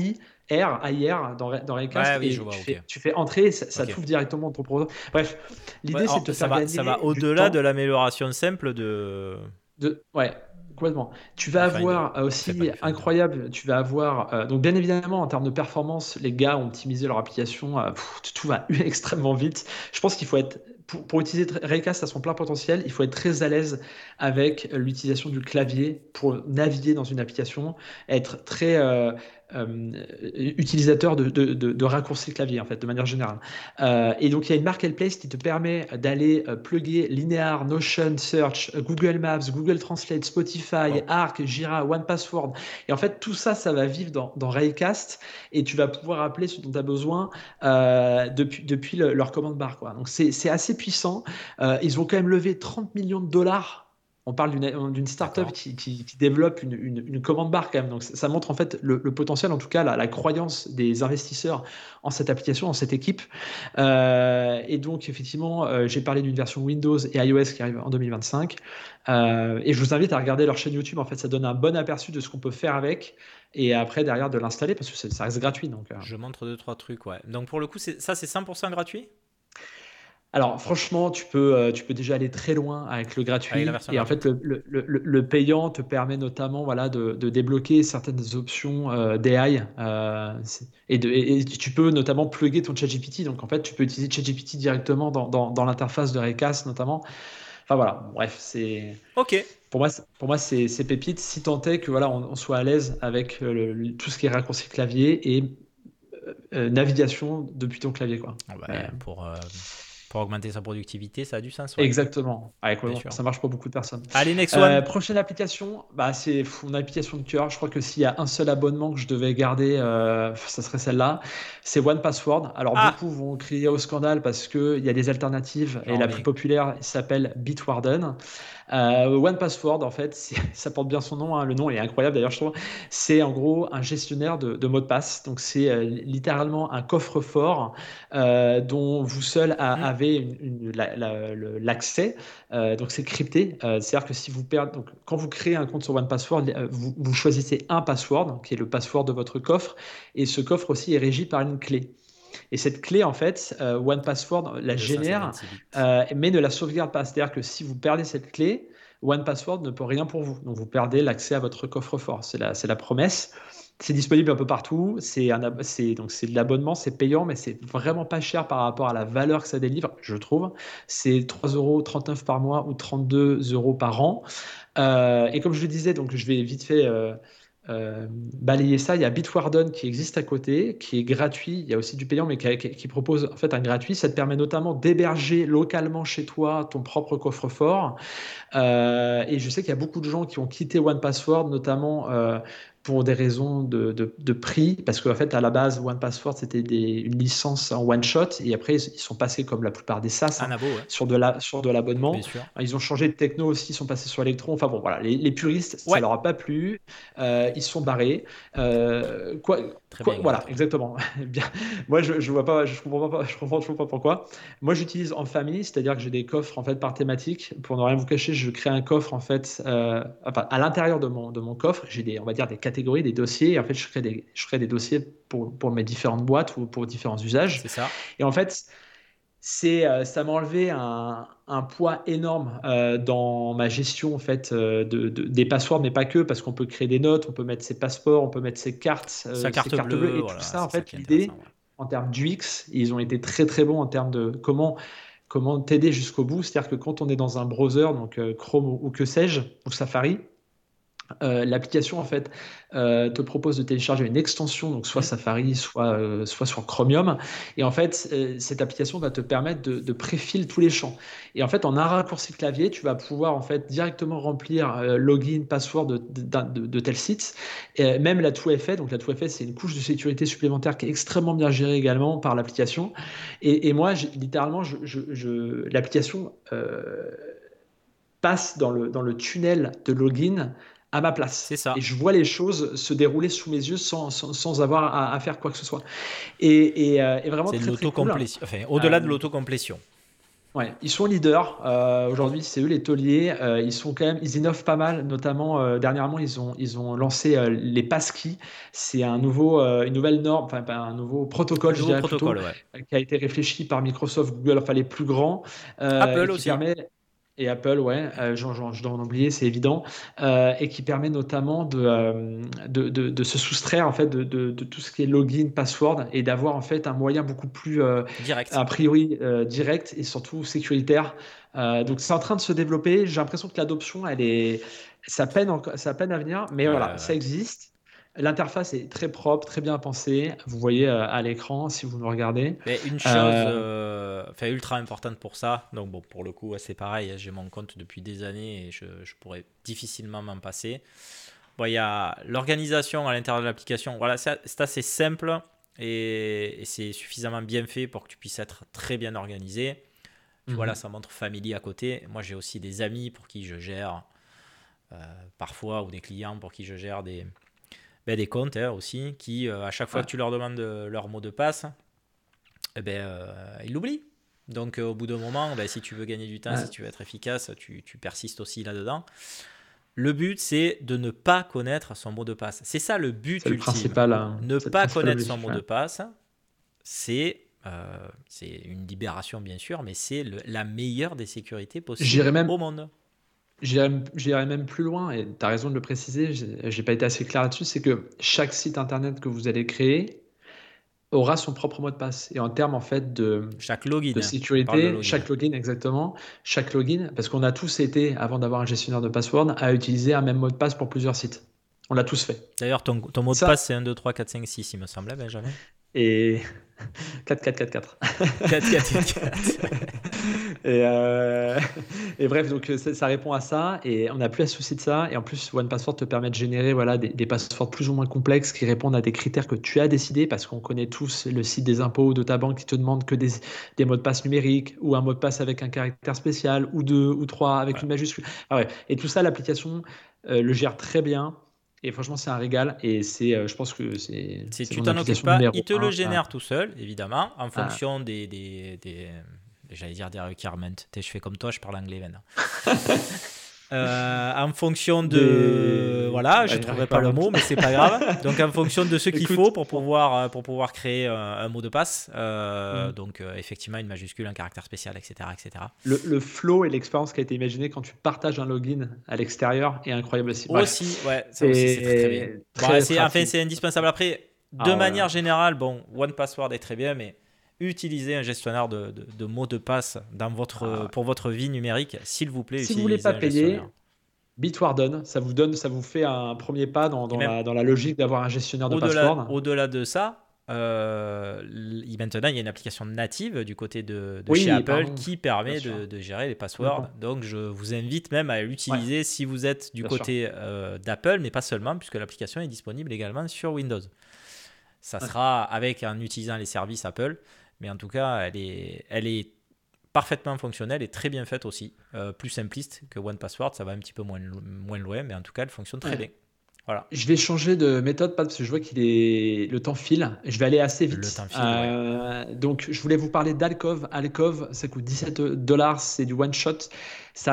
Speaker 3: AIR dans
Speaker 2: Ouais,
Speaker 3: Raycast
Speaker 2: oui, je
Speaker 3: et
Speaker 2: vois, ok.
Speaker 3: tu fais entrer, ça
Speaker 2: Ok.
Speaker 3: t'ouvre directement ton programme. Bref,
Speaker 2: Ouais,
Speaker 3: l'idée c'est de
Speaker 2: alors,
Speaker 3: te faire
Speaker 2: ça va
Speaker 3: gagner du
Speaker 2: au-delà de
Speaker 3: temps.
Speaker 2: l'amélioration simple de
Speaker 3: Ouais, complètement. Tu vas
Speaker 2: du Finder.
Speaker 3: avoir
Speaker 2: Enfin, pas
Speaker 3: aussi
Speaker 2: du Finder.
Speaker 3: incroyable, tu vas avoir donc bien évidemment en termes de performance, les gars ont optimisé leur application, tout va extrêmement vite. Je pense qu'il faut être pour utiliser Raycast à son plein potentiel, il faut être très à l'aise avec l'utilisation du clavier pour naviguer dans une application, être très utilisateur de raccourcis clavier, en fait, de manière générale. Et donc, il y a une marketplace qui te permet d'aller plugger Linear, Notion, Search, Google Maps, Google Translate, Spotify, Arc, Jira, OnePassword. Et en fait, tout ça, ça va vivre dans Raycast et tu vas pouvoir appeler ce dont tu as besoin depuis leur commande barre, quoi. Donc, c'est assez puissant. Ils ont quand même levé 30 millions de dollars. On parle d'une startup qui développe une commande barre quand même. Donc ça montre en fait le potentiel, en tout cas la croyance des investisseurs en cette application, en cette équipe. Et donc effectivement, j'ai parlé d'une version Windows et iOS qui arrive en 2025. Et je vous invite à regarder leur chaîne YouTube. En fait, ça donne un bon aperçu de ce qu'on peut faire avec. Et après, derrière, de l'installer parce que ça reste gratuit. Donc,
Speaker 2: Je montre 2-3 trucs, ouais. Donc pour le coup, c'est 100% gratuit?
Speaker 3: Alors franchement, tu peux déjà aller très loin avec le gratuit.
Speaker 2: Avec la version
Speaker 3: Et en fait, le payant te permet notamment voilà, de débloquer certaines options d'AI. Et tu peux notamment plugger ton ChatGPT. Donc en fait, tu peux utiliser ChatGPT directement dans l'interface de Recast notamment. Enfin voilà, bref,
Speaker 2: Ok.
Speaker 3: pour moi c'est pépite. Si tant est que voilà, on soit à l'aise avec tout ce qui est raccourci clavier et navigation depuis ton clavier, quoi.
Speaker 2: Ah bah,
Speaker 3: Mais,
Speaker 2: pour augmenter sa productivité, ça a du sens, ouais.
Speaker 3: exactement.
Speaker 2: Bien sûr.
Speaker 3: Ça marche pour beaucoup de personnes.
Speaker 2: Allez, next one.
Speaker 3: Prochaine application, bah, c'est mon application de cœur. Je crois que s'il y a un seul abonnement que je devais garder, ça serait celle-là. C'est OnePassword. Alors, beaucoup vont crier au scandale parce qu'il y a des alternatives et la plus populaire s'appelle Bitwarden. OnePassword, en fait, ça porte bien son nom, hein. Le nom est incroyable d'ailleurs, je trouve. C'est en gros un gestionnaire de mots de passe. Donc, c'est littéralement un coffre-fort dont vous seul avez l'accès. Donc, c'est crypté. C'est-à-dire que si vous perdez, donc, quand vous créez un compte sur OnePassword, vous choisissez un password, qui est le password de votre coffre. Et ce coffre aussi est régi par une clé. Et cette clé, en fait, OnePassword la génère, mais ne la sauvegarde pas. C'est-à-dire que si vous perdez cette clé, OnePassword ne peut rien pour vous. Donc, vous perdez l'accès à votre coffre-fort. C'est la promesse. C'est disponible un peu partout. Donc c'est de l'abonnement, c'est payant, mais c'est vraiment pas cher par rapport à la valeur que ça délivre, je trouve. C'est 3,39 € par mois ou 32 € par an. Et comme je le disais, donc je vais vite fait balayer ça. Il y a Bitwarden qui existe à côté, qui est gratuit. Il y a aussi du payant, mais qui propose en fait un gratuit. Ça te permet notamment d'héberger localement chez toi ton propre coffre-fort. Et je sais qu'il y a beaucoup de gens qui ont quitté OnePassword, notamment pour des raisons de prix, parce qu'en fait, à la base, OnePassword, c'était une licence en one-shot, et après, ils sont passés, comme la plupart des SaaS, sur de l'abonnement. Ils ont changé de techno aussi, ils sont passés sur Electron. Enfin bon, voilà, les puristes, ça leur a pas plu, ils sont barrés. Voilà, exactement. Bien. Moi, je vois pas, je comprends pas pourquoi. Moi, j'utilise en famille, c'est-à-dire que j'ai des coffres en fait par thématique. Pour ne rien vous cacher, je crée un coffre en fait. À l'intérieur de mon coffre, j'ai on va dire des catégories, des dossiers. Et en fait, je crée des dossiers pour mes différentes boîtes ou pour différents usages.
Speaker 2: C'est ça.
Speaker 3: Et en fait, ça m'a enlevé un poids énorme dans ma gestion en fait des passwords, mais pas que, parce qu'on peut créer des notes, on peut mettre ses passeports, on peut mettre ses cartes,
Speaker 2: sa carte bleue,
Speaker 3: et
Speaker 2: voilà,
Speaker 3: tout ça. En fait, l'idée en termes d'UX, ils ont été très très bons en termes de comment t'aider jusqu'au bout. C'est-à-dire que quand on est dans un browser, donc Chrome ou que sais-je, ou Safari, l'application en fait te propose de télécharger une extension, donc soit Safari, soit sur Chromium, et en fait cette application va te permettre de préfiler tous les champs. Et en fait, en un raccourci clavier, tu vas pouvoir en fait directement remplir login, password de tel site, et même la 2FA. Donc la 2FA, c'est une couche de sécurité supplémentaire qui est extrêmement bien gérée également par l'application. Et moi, littéralement, l'application passe dans le tunnel de login à ma place.
Speaker 2: C'est ça.
Speaker 3: Et je vois les choses se dérouler sous mes yeux sans avoir à faire quoi que ce soit. Et vraiment,
Speaker 2: c'est
Speaker 3: très,
Speaker 2: l'autocomplétion. Enfin, au-delà de l'autocomplétion.
Speaker 3: Ouais, ils sont leaders. Aujourd'hui, c'est eux les tauliers. Ils innovent pas mal. Notamment, dernièrement, ils ont lancé les passkeys. C'est une nouvelle norme, enfin un nouveau protocole, je dirais plutôt, qui a été réfléchi par Microsoft, Google, enfin les plus grands.
Speaker 2: Apple aussi.
Speaker 3: Et Apple, ouais, je dois en oublier, c'est évident, et qui permet notamment de se soustraire en fait de tout ce qui est login, password, et d'avoir en fait un moyen beaucoup plus
Speaker 2: direct,
Speaker 3: a priori direct et surtout sécuritaire. Donc c'est en train de se développer. J'ai l'impression que l'adoption, ça peine à venir, mais voilà, ça existe. L'interface est très propre, très bien pensée. Vous voyez à l'écran si vous me regardez.
Speaker 2: Mais une chose ultra importante pour ça, donc bon, pour le coup, ouais, c'est pareil, j'ai mon compte depuis des années et je pourrais difficilement m'en passer. Bon, il y a l'organisation à l'intérieur de l'application. Voilà, c'est assez simple et c'est suffisamment bien fait pour que tu puisses être très bien organisé. Tu vois, là, ça montre Family à côté. Moi, j'ai aussi des amis pour qui je gère parfois, ou des clients pour qui je gère des comptes aussi, qui, à chaque fois que tu leur demandes leur mot de passe, ils l'oublient. Donc, au bout d'un moment, si tu veux gagner du temps, si tu veux être efficace, tu persistes aussi là-dedans. Le but, c'est de ne pas connaître son mot de passe. C'est ça le but ultime.
Speaker 3: Le principal,
Speaker 2: ne pas connaître son mot de passe, c'est une libération, bien sûr, mais c'est la meilleure des sécurités possibles au monde.
Speaker 3: J'irais même plus loin, et tu as raison de le préciser, j'ai pas été assez clair là-dessus, c'est que chaque site internet que vous allez créer aura son propre mot de passe. Et en termes en fait
Speaker 2: chaque login,
Speaker 3: de sécurité, chaque login, exactement, chaque login, parce qu'on a tous été, avant d'avoir un gestionnaire de password, à utiliser un même mot de passe pour plusieurs sites. On l'a tous fait.
Speaker 2: D'ailleurs, ton mot de passe, c'est 1, 2, 3, 4, 5, 6, il me semblait, Benjamin.
Speaker 3: Et 4, 4, 4, 4.
Speaker 2: 4, 4, 4.
Speaker 3: Et bref, donc ça répond à ça et on n'a plus à se soucier de ça. Et en plus, OnePassword te permet de générer des passeports plus ou moins complexes qui répondent à des critères que tu as décidés, parce qu'on connaît tous le site des impôts de ta banque qui te demande que des mots de passe numériques, ou un mot de passe avec un caractère spécial, ou 2 ou 3 avec une majuscule. Et tout ça, l'application le gère très bien. Et franchement, c'est un régal. Et je pense que c'est.
Speaker 2: Si tu t'en occupes pas, il te le génère tout seul, évidemment, en fonction j'allais dire des requirements. Je fais comme toi, je parle anglais maintenant. En fonction de. Voilà, je ne trouverai pas le mot, mais c'est pas grave. Donc, en fonction de ce qu'il faut pour pouvoir créer un mot de passe. Donc, effectivement, une majuscule, un caractère spécial, etc. etc.
Speaker 3: Le flow et l'expérience qui a été imaginée quand tu partages un login à l'extérieur est incroyable aussi.
Speaker 2: Aussi, ouais, ça aussi, c'est très bien. C'est indispensable. Après, de manière générale, OnePassword est très bien, mais utilisez un gestionnaire de mots de passe pour votre vie numérique, s'il vous plaît.
Speaker 3: Si vous ne voulez pas payer, Bitwarden, ça vous fait un premier pas dans la logique d'avoir un gestionnaire de password.
Speaker 2: Au-delà de ça, maintenant il y a une application native du côté de chez Apple qui permet de gérer les passwords. Donc je vous invite même à l'utiliser si vous êtes du côté d'Apple, mais pas seulement, puisque l'application est disponible également sur Windows. Ça sera en utilisant les services Apple. Mais en tout cas, elle est parfaitement fonctionnelle et très bien faite aussi. Plus simpliste que OnePassword, ça va un petit peu moins loin, mais en tout cas, elle fonctionne très bien. Voilà.
Speaker 3: Je vais changer de méthode, parce que je vois le temps file. Je vais aller assez vite.
Speaker 2: Le temps file,
Speaker 3: Donc, je voulais vous parler d'Alcove. Alcove, ça coûte $17. C'est du one shot. Je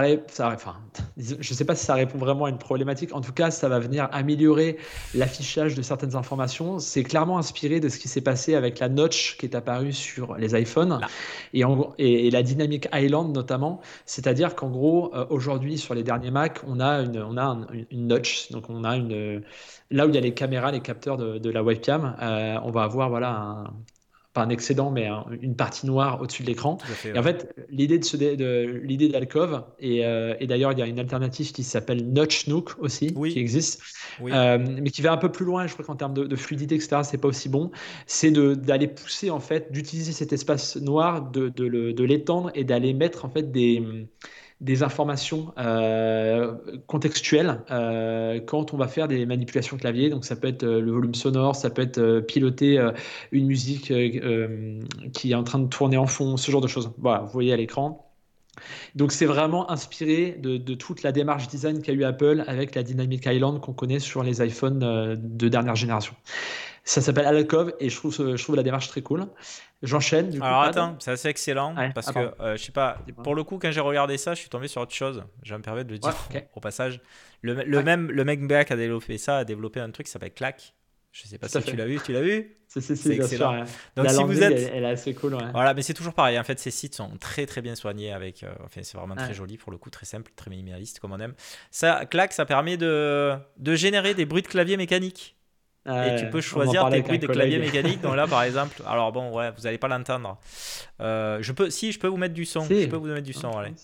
Speaker 3: ne sais pas si ça répond vraiment à une problématique. En tout cas, ça va venir améliorer l'affichage de certaines informations. C'est clairement inspiré de ce qui s'est passé avec la notch qui est apparue sur les iPhones et la Dynamic Island notamment. C'est-à-dire qu'en gros, aujourd'hui, sur les derniers Mac, on a une notch. Donc, on a là où il y a les caméras, les capteurs de la webcam, on va avoir pas un excédent, mais une partie noire au-dessus de l'écran. Et en fait, l'idée d'Alcove, et d'ailleurs, il y a une alternative qui s'appelle Notch Nook aussi, qui existe, mais qui va un peu plus loin. Je crois qu'en termes de fluidité, etc., c'est pas aussi bon. C'est d'aller pousser, en fait, d'utiliser cet espace noir, de l'étendre et d'aller mettre, en fait, des informations contextuelles quand on va faire des manipulations clavier. Donc ça peut être le volume sonore, ça peut être piloter une musique qui est en train de tourner en fond, ce genre de choses. Voilà, vous voyez à l'écran. Donc c'est vraiment inspiré de toute la démarche design qu'a eu Apple avec la Dynamic Island qu'on connaît sur les iPhones de dernière génération. Ça s'appelle Alcove et je trouve la démarche très cool. J'enchaîne du coup.
Speaker 2: Alors attends, c'est assez excellent parce que je sais pas, pour le coup quand j'ai regardé ça, je suis tombé sur autre chose. Je vais me permettre de le dire au passage. Le mec qui a développé ça a développé un truc qui s'appelle Clack. Je sais pas si tu l'as vu.
Speaker 3: C'est excellent.
Speaker 2: Sûr, donc
Speaker 3: la
Speaker 2: si vous êtes,
Speaker 3: elle est assez cool.
Speaker 2: Voilà, mais c'est toujours pareil. En fait, ces sites sont très très bien soignés c'est vraiment très joli pour le coup, très simple, très minimaliste comme on aime. Ça, Clack, ça permet de générer des bruits de clavier mécanique. Et tu peux choisir tes bruits de clavier mécanique. Donc là, par exemple, alors bon, vous n'allez pas l'entendre. Je peux vous mettre du son. Je peux vous mettre du son. Allez.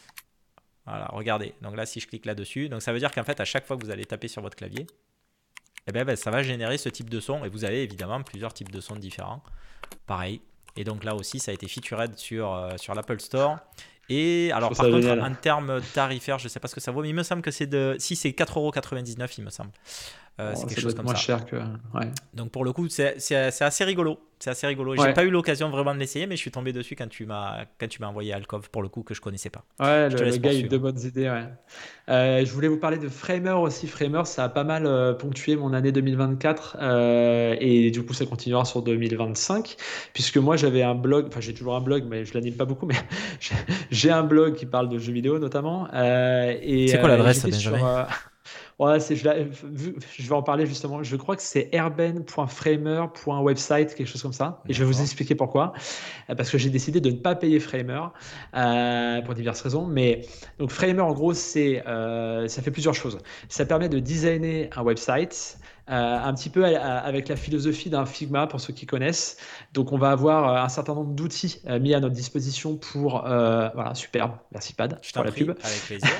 Speaker 2: Voilà, regardez. Donc là, si je clique là-dessus, donc ça veut dire qu'en fait, à chaque fois que vous allez taper sur votre clavier, Et ben, ça va générer ce type de son. Et vous avez évidemment plusieurs types de sons différents. Pareil. Et donc là aussi, ça a été featured sur l'Apple Store. Et alors, par contre, en termes tarifaires, je ne sais pas ce que ça vaut, mais il me semble que si c'est 4,99 €, il me semble. C'est quelque chose comme
Speaker 3: moins
Speaker 2: ça.
Speaker 3: cher que. Ouais.
Speaker 2: Donc pour le coup, c'est assez rigolo. C'est assez rigolo. J'ai pas eu l'occasion vraiment de l'essayer, mais je suis tombé dessus quand tu m'as envoyé Alcove, pour le coup, que je connaissais pas.
Speaker 3: Ouais, le gars, il a de bonnes idées. Ouais. Je voulais vous parler de Framer aussi. Framer, ça a pas mal ponctué mon année 2024 et du coup, ça continuera sur 2025. Puisque moi, j'avais un blog, enfin, j'ai toujours un blog, mais je l'anime pas beaucoup. Mais j'ai un blog qui parle de jeux vidéo notamment.
Speaker 2: C'est quoi l'adresse, Benjamin?
Speaker 3: Ouais, je vais en parler justement. Je crois que c'est airben.framer.website, quelque chose comme ça. Et je vais vous expliquer pourquoi. Parce que j'ai décidé de ne pas payer Framer pour diverses raisons. Mais donc Framer, en gros, ça fait plusieurs choses. Ça permet de designer un website. Un petit peu avec la philosophie d'un Figma pour ceux qui connaissent. Donc on va avoir un certain nombre d'outils mis à notre disposition pour voilà, superbe, merci Pad
Speaker 2: Je
Speaker 3: pour la
Speaker 2: t'en prie,
Speaker 3: pub.
Speaker 2: avec plaisir.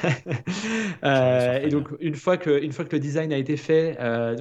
Speaker 3: Et donc une fois que le design a été fait,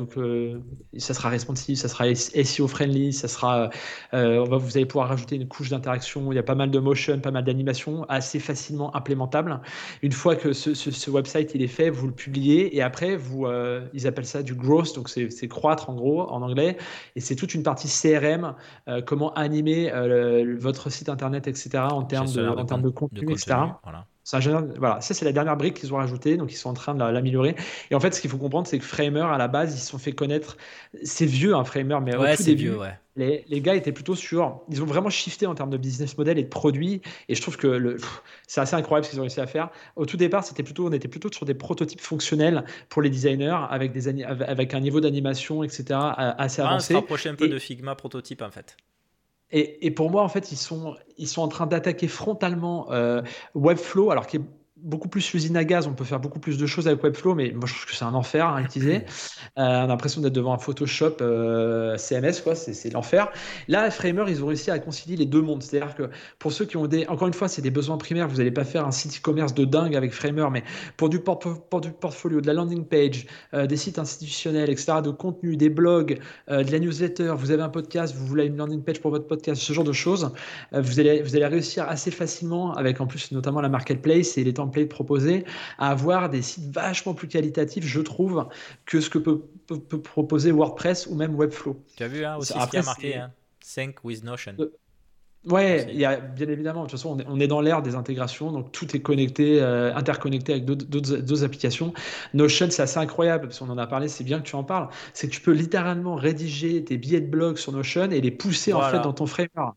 Speaker 3: ça sera responsive, ça sera SEO friendly, ça sera vous allez pouvoir rajouter une couche d'interaction, il y a pas mal de motion, pas mal d'animation assez facilement implémentable. Une fois que ce website il est fait, vous le publiez et après ils appellent ça du growth, donc c'est croître en gros en anglais, et c'est toute une partie CRM, comment animer votre site internet, etc. en termes de contenu, etc.
Speaker 2: Voilà.
Speaker 3: Voilà, ça c'est la dernière brique qu'ils ont rajoutée, donc ils sont en train de l'améliorer. Et en fait, ce qu'il faut comprendre, c'est que Framer, à la base, ils se sont fait connaître. C'est vieux, un Framer, mais au tout début, les gars étaient plutôt ils ont vraiment shifté en termes de business model et de produits. Et je trouve que c'est assez incroyable ce qu'ils ont réussi à faire. Au tout départ, on était plutôt sur des prototypes fonctionnels pour les designers, avec un niveau d'animation, etc. assez avancé.
Speaker 2: On se rapprochait un peu de Figma prototype, en fait.
Speaker 3: Et pour moi, en fait, ils sont en train d'attaquer frontalement Webflow, alors qu'il est beaucoup plus l'usine à gaz. On peut faire beaucoup plus de choses avec Webflow, mais moi, je trouve que c'est un enfer à utiliser. On a l'impression d'être devant un Photoshop CMS, quoi. C'est l'enfer. Là, Framer, ils ont réussi à concilier les deux mondes. C'est-à-dire que pour ceux qui ont encore une fois, c'est des besoins primaires. Vous n'allez pas faire un site e-commerce de dingue avec Framer, mais pour du portfolio, de la landing page, des sites institutionnels, etc., de contenu, des blogs, de la newsletter, vous avez un podcast, vous voulez une landing page pour votre podcast, ce genre de choses, vous allez réussir assez facilement, avec en plus notamment la marketplace et les templates proposés, à avoir des sites vachement plus qualitatifs, je trouve, que ce que peut proposer WordPress ou même Webflow.
Speaker 2: Tu as vu aussi ce qui a marqué, Sync with Notion.
Speaker 3: Ouais, il y a bien évidemment, de toute façon, on est dans l'ère des intégrations, donc tout est connecté, interconnecté avec d'autres applications. Notion, c'est assez incroyable, parce qu'on en a parlé, c'est bien que tu en parles, c'est que tu peux littéralement rédiger tes billets de blog sur Notion et les pousser en fait dans ton framework.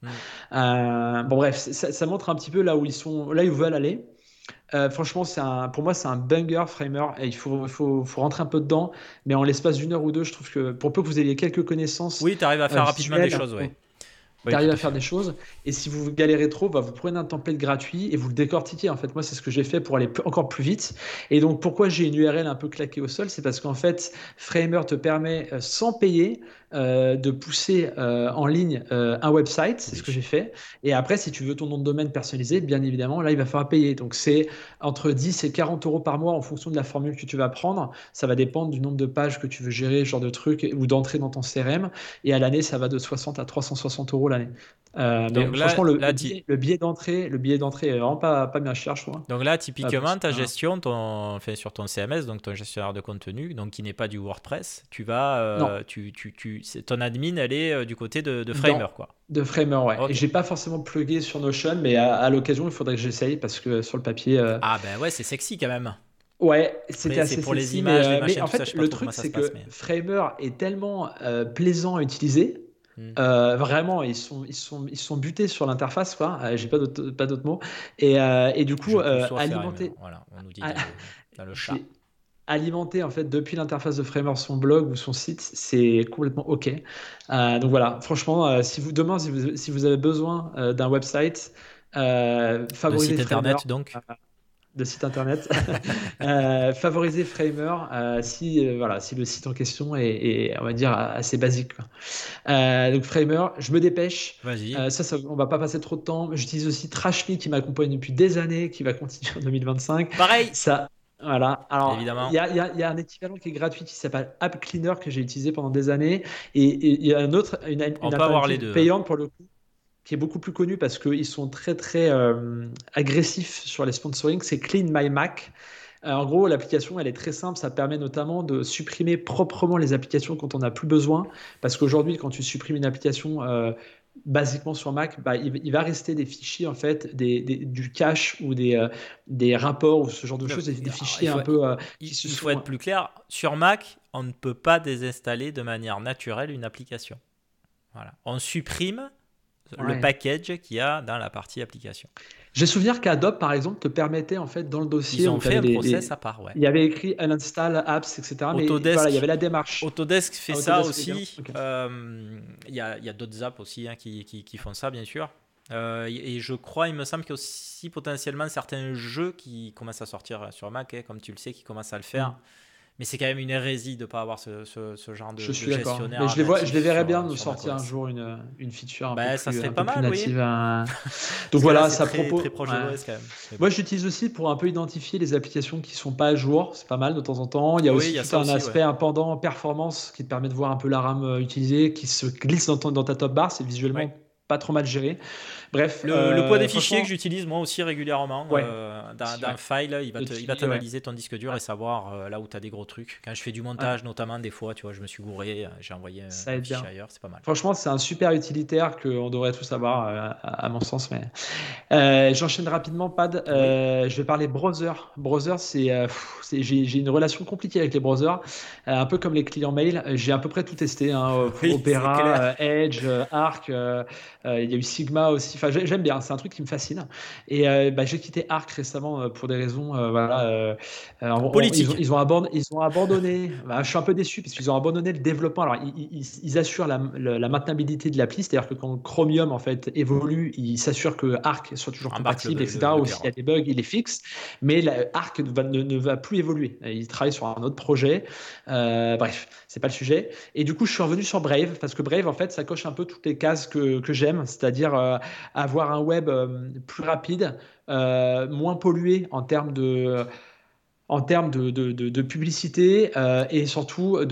Speaker 3: Bon bref, ça montre un petit peu là où ils veulent aller. Franchement, pour moi, c'est un banger Framer et il faut rentrer un peu dedans, mais en l'espace d'une heure ou deux, je trouve que pour peu que vous ayez quelques connaissances.
Speaker 2: Oui, tu arrives à faire rapidement des choses, oui.
Speaker 3: Tu arrives à faire des choses, et si vous galérez trop, vous prenez un template gratuit et vous le décortiquez. En fait, moi, c'est ce que j'ai fait pour aller encore plus vite. Et donc, pourquoi j'ai une URL un peu claquée au sol, c'est parce qu'en fait, Framer te permet, sans payer, de pousser en ligne un website. C'est ce que j'ai fait. Et après, si tu veux ton nom de domaine personnalisé, bien évidemment, là, il va falloir payer. Donc, c'est entre 10 et 40 € par mois en fonction de la formule que tu vas prendre. Ça va dépendre du nombre de pages que tu veux gérer, ce genre de truc, ou d'entrer dans ton CRM. Et à l'année, ça va de 60 à 360 € l'année.
Speaker 2: Donc
Speaker 3: là, franchement, le billet d'entrée est vraiment pas bien cher, je crois.
Speaker 2: Donc là, typiquement, ta gestion, sur ton CMS, donc ton gestionnaire de contenu, donc qui n'est pas du WordPress, tu vas, ton admin, elle est du côté de Framer, quoi.
Speaker 3: De Framer, ouais.
Speaker 2: Okay.
Speaker 3: Et j'ai pas forcément plugué sur Notion, mais à l'occasion, il faudrait que j'essaye parce que sur le papier.
Speaker 2: Ah ben ouais, c'est sexy quand même.
Speaker 3: Ouais, c'était assez
Speaker 2: pour
Speaker 3: sexy,
Speaker 2: les images, les machines,
Speaker 3: mais en fait,
Speaker 2: tout ça, je sais pas
Speaker 3: le
Speaker 2: trop
Speaker 3: truc,
Speaker 2: comment ça
Speaker 3: c'est
Speaker 2: se passe,
Speaker 3: que Framer est tellement plaisant à utiliser. Vraiment, ils sont butés sur l'interface, quoi. J'ai pas d'autres mots. Et du coup, alimenter.
Speaker 2: Voilà, on nous dit dans le chat.
Speaker 3: Alimenter en fait depuis l'interface de Framer son blog ou son site, c'est complètement ok. Donc voilà, franchement, si vous avez besoin d'un website, favorisez
Speaker 2: de site
Speaker 3: Framer,
Speaker 2: internet donc.
Speaker 3: De site internet, favoriser Framer si le site en question est on va dire assez basique, quoi. Donc Framer, je me dépêche.
Speaker 2: Vas-y.
Speaker 3: On va pas passer trop de temps. J'utilise aussi Trashly qui m'accompagne depuis des années, qui va continuer en 2025.
Speaker 2: Pareil.
Speaker 3: Voilà. Alors,
Speaker 2: évidemment.
Speaker 3: il y a un équivalent qui est gratuit qui s'appelle App Cleaner que j'ai utilisé pendant des années. Et il y a
Speaker 2: On
Speaker 3: une
Speaker 2: peut avoir les
Speaker 3: alternative
Speaker 2: deux, hein.
Speaker 3: payante pour le coup, qui est beaucoup plus connue parce qu'ils sont très très agressifs sur les sponsoring. C'est Clean My Mac. En gros, l'application, elle est très simple. Ça permet notamment de supprimer proprement les applications quand on n'a plus besoin. Parce qu'aujourd'hui, quand tu supprimes une application basiquement sur Mac, bah, il va rester des fichiers, en fait, du cache ou des rapports ou ce genre de
Speaker 2: Non,
Speaker 3: choses, des
Speaker 2: alors,
Speaker 3: fichiers un peu qui se
Speaker 2: il faut être
Speaker 3: sont.
Speaker 2: plus clair. Sur Mac, on ne peut pas désinstaller de manière naturelle une application. Voilà. On supprime le
Speaker 3: Ouais.
Speaker 2: package qu'il y a dans la partie application.
Speaker 3: J'ai souvenir qu'Adobe, par exemple, te permettait, en fait, dans le dossier
Speaker 2: Ils ont
Speaker 3: où tu
Speaker 2: fait
Speaker 3: avais
Speaker 2: un process à part, ouais.
Speaker 3: il y avait écrit uninstall apps, etc. Mais voilà, il y avait la démarche.
Speaker 2: Autodesk fait
Speaker 3: Ah,
Speaker 2: ça
Speaker 3: Autodesk fait bien.
Speaker 2: aussi.
Speaker 3: Ok.
Speaker 2: Il y a d'autres apps aussi, hein, qui font ça, bien sûr. Et je crois, il me semble qu'il y a aussi potentiellement certains jeux qui commencent à sortir sur Mac, hein, comme tu le sais, qui commencent à le faire.
Speaker 3: Mm.
Speaker 2: Mais c'est quand même une hérésie de ne pas avoir ce genre
Speaker 3: Je
Speaker 2: de
Speaker 3: suis d'accord.
Speaker 2: gestionnaire
Speaker 3: Mais je
Speaker 2: natif
Speaker 3: les verrais bien nous
Speaker 2: sur
Speaker 3: sortir un
Speaker 2: macOS.
Speaker 3: jour une feature
Speaker 2: Ben, ça serait
Speaker 3: un
Speaker 2: pas
Speaker 3: peu plus
Speaker 2: mal, oui.
Speaker 3: native. Donc
Speaker 2: Parce que là,
Speaker 3: voilà,
Speaker 2: c'est
Speaker 3: ça
Speaker 2: très,
Speaker 3: propose.
Speaker 2: très proche de
Speaker 3: Ouais.
Speaker 2: l'OS quand même. Mais bon.
Speaker 3: Moi, j'utilise aussi pour un peu identifier les applications qui sont pas à jour. C'est pas mal de temps en temps. Il y a
Speaker 2: Oui, il
Speaker 3: aussi
Speaker 2: y a
Speaker 3: tout
Speaker 2: ça
Speaker 3: un
Speaker 2: aussi, ouais.
Speaker 3: aspect, un pendant performance qui te permet de voir un peu la RAM utilisée, qui se glisse dans ta top bar. C'est
Speaker 2: Ouais.
Speaker 3: visuellement pas trop mal géré. Bref,
Speaker 2: Le poids des fichiers que
Speaker 3: franchement,
Speaker 2: j'utilise moi aussi régulièrement,
Speaker 3: ouais,
Speaker 2: dans,
Speaker 3: c'est
Speaker 2: dans
Speaker 3: vrai.
Speaker 2: File,
Speaker 3: Le
Speaker 2: il va
Speaker 3: TV, ouais.
Speaker 2: t'analyser ton disque dur
Speaker 3: Ouais,
Speaker 2: et savoir là où tu as des gros trucs. Quand je fais du
Speaker 3: ouais,
Speaker 2: montage, notamment, des fois, tu vois, je me suis gouré, j'ai envoyé
Speaker 3: ça
Speaker 2: un
Speaker 3: aide
Speaker 2: fichier
Speaker 3: bien.
Speaker 2: ailleurs, c'est pas mal.
Speaker 3: Franchement, c'est un super utilitaire qu'on devrait tous avoir, à mon sens. Mais j'enchaîne rapidement, Pad.
Speaker 2: Oui,
Speaker 3: Je vais parler browser. Browser, j'ai une relation compliquée avec les browsers, un peu comme les clients mail. J'ai à peu près tout testé, hein,
Speaker 2: oui, c'est
Speaker 3: Opera,
Speaker 2: clair.
Speaker 3: Edge, Arc. Il y a eu Sigma aussi. Enfin, j'aime bien. C'est un truc qui me fascine. Et bah, j'ai quitté Arc récemment pour des raisons, voilà.
Speaker 2: Politique.
Speaker 3: Ils ont abandonné. Bah, je suis un peu déçu parce qu'ils ont abandonné le développement. Alors, ils assurent la maintenabilité de l'appli, c'est-à-dire que quand Chromium en fait évolue, ils s'assurent que Arc soit toujours
Speaker 2: Embarque
Speaker 3: compatible, etc.
Speaker 2: le
Speaker 3: Ou s'il y a
Speaker 2: cœur.
Speaker 3: des bugs, il les fixe. Mais Arc ne va plus évoluer. Ils travaillent sur un autre projet. Bref, c'est pas le sujet. Et du coup, je suis revenu sur Brave parce que Brave, en fait, ça coche un peu toutes les cases que j'aime, c'est-à-dire avoir un web plus rapide, moins pollué en termes de publicité et surtout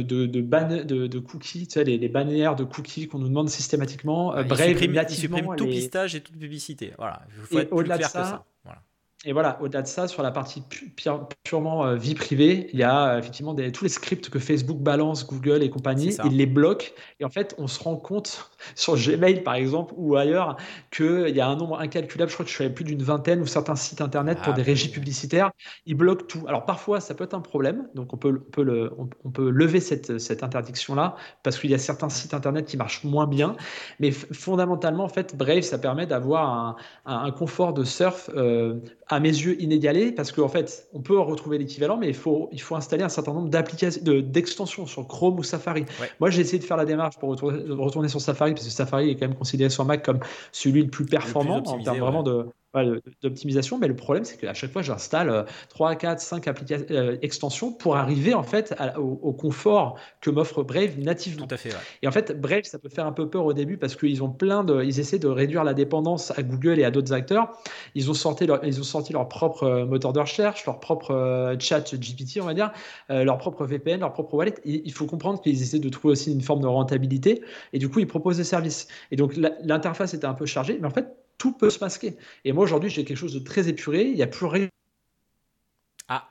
Speaker 3: de cookies, tu sais, les bannières de cookies qu'on nous demande systématiquement.
Speaker 2: Ouais,
Speaker 3: Brave
Speaker 2: il supprime
Speaker 3: nativement,
Speaker 2: tout pistage et toute publicité. Voilà, il faut
Speaker 3: et
Speaker 2: être plus
Speaker 3: au-delà de
Speaker 2: clair que
Speaker 3: ça,
Speaker 2: ça. Voilà.
Speaker 3: et voilà, au-delà de ça, sur la partie purement vie privée, il y a effectivement tous les scripts que Facebook balance, Google et
Speaker 2: C'est
Speaker 3: compagnie,
Speaker 2: ça.
Speaker 3: ils les bloquent. Et en fait, on se rend compte sur Gmail, par exemple, ou ailleurs, qu'il y a un nombre incalculable, je crois que je suis à plus d'une vingtaine, ou certains sites internet pour
Speaker 2: Ah,
Speaker 3: des
Speaker 2: ben
Speaker 3: régies
Speaker 2: oui.
Speaker 3: publicitaires, ils bloquent tout. Alors parfois, ça peut être un problème, donc on peut lever cette interdiction-là, parce qu'il y a certains sites internet qui marchent moins bien. Mais fondamentalement, en fait, Brave, ça permet d'avoir un confort de surf à mes yeux inégalé parce qu'en fait, on peut retrouver l'équivalent, mais il faut installer un certain nombre d'extensions sur Chrome ou Safari.
Speaker 2: Ouais,
Speaker 3: Moi, j'ai essayé de faire la démarche pour retourner sur Safari parce que Safari est quand même considéré sur Mac comme celui le plus
Speaker 2: le plus
Speaker 3: performant en termes
Speaker 2: optimisé, ouais.
Speaker 3: vraiment d'optimisation. Mais le problème, c'est qu'à chaque fois, j'installe 3, 4, 5 extensions pour arriver en fait au confort que m'offre Brave
Speaker 2: Tout
Speaker 3: nativement.
Speaker 2: à fait, ouais.
Speaker 3: Et en fait, Brave, ça peut faire un peu peur au début parce qu'ils ont ils essaient de réduire la dépendance à Google et à d'autres acteurs. Ils ont sorti leur propre moteur de recherche, leur propre chat GPT, on va dire, leur propre VPN, leur propre wallet. Et il faut comprendre qu'ils essaient de trouver aussi une forme de rentabilité. Et du coup, ils proposent des services. Et donc, l'interface était un peu chargée, mais en fait, tout peut se masquer. Et moi, aujourd'hui, j'ai quelque chose de très épuré. Il n'y a plus rien.
Speaker 2: Ah,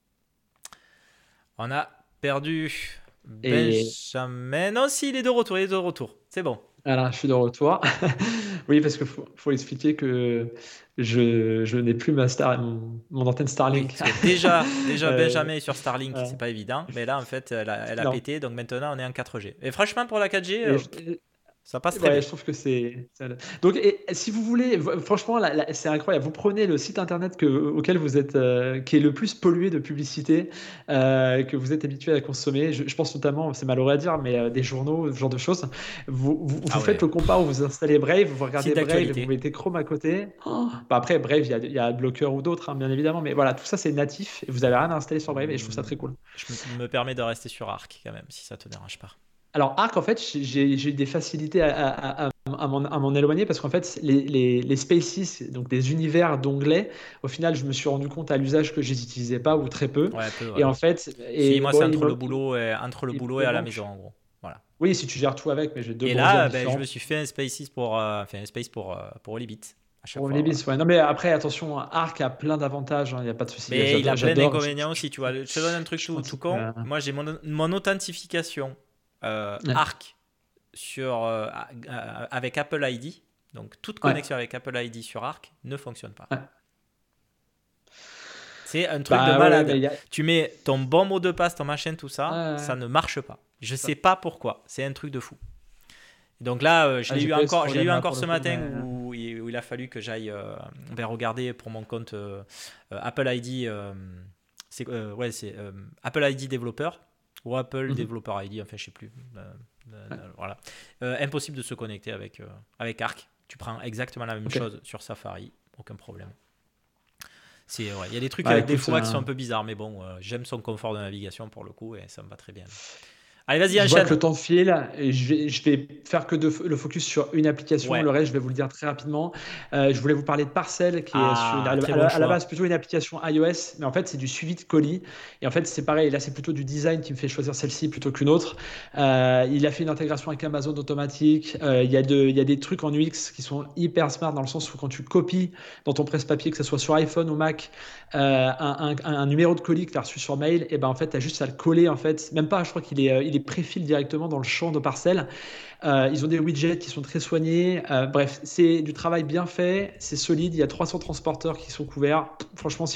Speaker 2: on a perdu
Speaker 3: Et
Speaker 2: Benjamin. Non, si, il est de retour, il est de retour. C'est bon.
Speaker 3: voilà, je suis de retour. Oui, parce qu'il faut expliquer que je n'ai plus mon antenne
Speaker 2: Oui,
Speaker 3: Starlink.
Speaker 2: parce que déjà
Speaker 3: Euh,
Speaker 2: Benjamin est sur Starlink,
Speaker 3: euh,
Speaker 2: c'est pas évident. Mais là, en fait, elle a
Speaker 3: non.
Speaker 2: pété, donc maintenant, on est en 4G. Et franchement, pour la 4G,
Speaker 3: Et
Speaker 2: ça passe très
Speaker 3: ouais,
Speaker 2: bien.
Speaker 3: je trouve que Donc, si vous voulez, franchement, c'est incroyable. Vous prenez le site internet auquel vous êtes, qui est le plus pollué de publicité, que vous êtes habitué à consommer. Je pense notamment, c'est malheureux à dire, mais des journaux, ce genre de choses. Vous
Speaker 2: Ah
Speaker 3: faites
Speaker 2: ouais,
Speaker 3: le compas où vous installez Brave, vous
Speaker 2: site
Speaker 3: regardez Brave et vous
Speaker 2: d'actualité.
Speaker 3: mettez Chrome à côté. Oh, bah après, Brave, il y a Adblocker ou d'autres, hein, bien évidemment. Mais voilà, tout ça, c'est natif et vous avez rien à installer sur Brave et je trouve ça très cool.
Speaker 2: Je me permets de rester sur Arc quand même, si ça te dérange pas.
Speaker 3: Alors, Arc, en fait, j'ai eu des facilités à m'en éloigner parce qu'en fait, les spaces, donc des univers d'onglets, au final, je me suis rendu compte à l'usage que je les utilisais pas ou très peu.
Speaker 2: Ouais, peu,
Speaker 3: Et
Speaker 2: ouais.
Speaker 3: en fait,
Speaker 2: Si, moi,
Speaker 3: bon,
Speaker 2: c'est entre le boulot et
Speaker 3: me
Speaker 2: à la
Speaker 3: manque.
Speaker 2: maison, en gros. Voilà.
Speaker 3: Oui, si tu gères tout avec, mais j'ai deux
Speaker 2: Et
Speaker 3: browsers
Speaker 2: là, ben, je
Speaker 3: différents.
Speaker 2: me suis fait un Spaces enfin, un space pour Holy Beat à chaque
Speaker 3: Pour
Speaker 2: fois.
Speaker 3: les
Speaker 2: Voilà.
Speaker 3: bis, ouais. Non, mais après, attention, Arc a plein d'avantages, il n'y a pas de souci.
Speaker 2: Mais il a plein
Speaker 3: J'adore.
Speaker 2: d'inconvénients aussi, tu vois. Je te donne un truc
Speaker 3: Je
Speaker 2: tout
Speaker 3: continue
Speaker 2: con. Moi, j'ai mon authentification
Speaker 3: Ouais.
Speaker 2: Arc avec Apple ID. Donc, toute
Speaker 3: Ouais.
Speaker 2: connexion avec Apple ID sur Arc ne fonctionne pas.
Speaker 3: Ouais.
Speaker 2: C'est un truc de
Speaker 3: Bah, ouais, ouais,
Speaker 2: malade. Tu mets ton bon mot de passe, ton machin, tout ça,
Speaker 3: Ouais,
Speaker 2: ça
Speaker 3: ouais.
Speaker 2: ne marche pas. Je sais pas pourquoi. C'est un truc de fou. Donc là, je l'ai
Speaker 3: J'ai
Speaker 2: eu
Speaker 3: pas eu ce
Speaker 2: encore,
Speaker 3: problème-là pour
Speaker 2: ce
Speaker 3: le coup,
Speaker 2: matin
Speaker 3: mais
Speaker 2: où il a fallu que j'aille regarder pour mon compte Apple ID. C'est Apple ID développeur ou Apple
Speaker 3: Mhm.
Speaker 2: Developer ID, enfin je sais plus.
Speaker 3: Ouais.
Speaker 2: Voilà. Impossible de se connecter avec Arc. Tu prends exactement la même
Speaker 3: Ok.
Speaker 2: chose sur Safari, aucun problème. Il y a des trucs
Speaker 3: Bah
Speaker 2: des
Speaker 3: écoute,
Speaker 2: fois qui sont un peu bizarres, mais bon, j'aime son confort de navigation pour le coup et ça me va très bien. Allez, vas-y,
Speaker 3: je vois que
Speaker 2: enchaîne.
Speaker 3: le temps file et je vais faire que le focus sur une application.
Speaker 2: Ouais.
Speaker 3: Le reste, je vais vous le dire très rapidement. Je voulais vous parler de Parcel, qui est
Speaker 2: Ah, très bon
Speaker 3: à la
Speaker 2: choix.
Speaker 3: base plutôt une application iOS, mais en fait, c'est du suivi de colis. Et en fait, c'est pareil. Là, c'est plutôt du design qui me fait choisir celle-ci plutôt qu'une autre. Il a fait une intégration avec Amazon automatique. Il y a des trucs en UX qui sont hyper smart dans le sens où quand tu copies dans ton presse-papier, que ce soit sur iPhone ou Mac, un numéro de colis que tu as reçu sur mail, et ben en fait, tu as juste à le coller. En fait, même pas, je crois il est préfilé directement dans le champ de Parcel. Ils ont des widgets qui sont très soignés. Bref, c'est du travail bien fait, c'est solide. Il y a 300 transporteurs qui sont couverts. Franchement,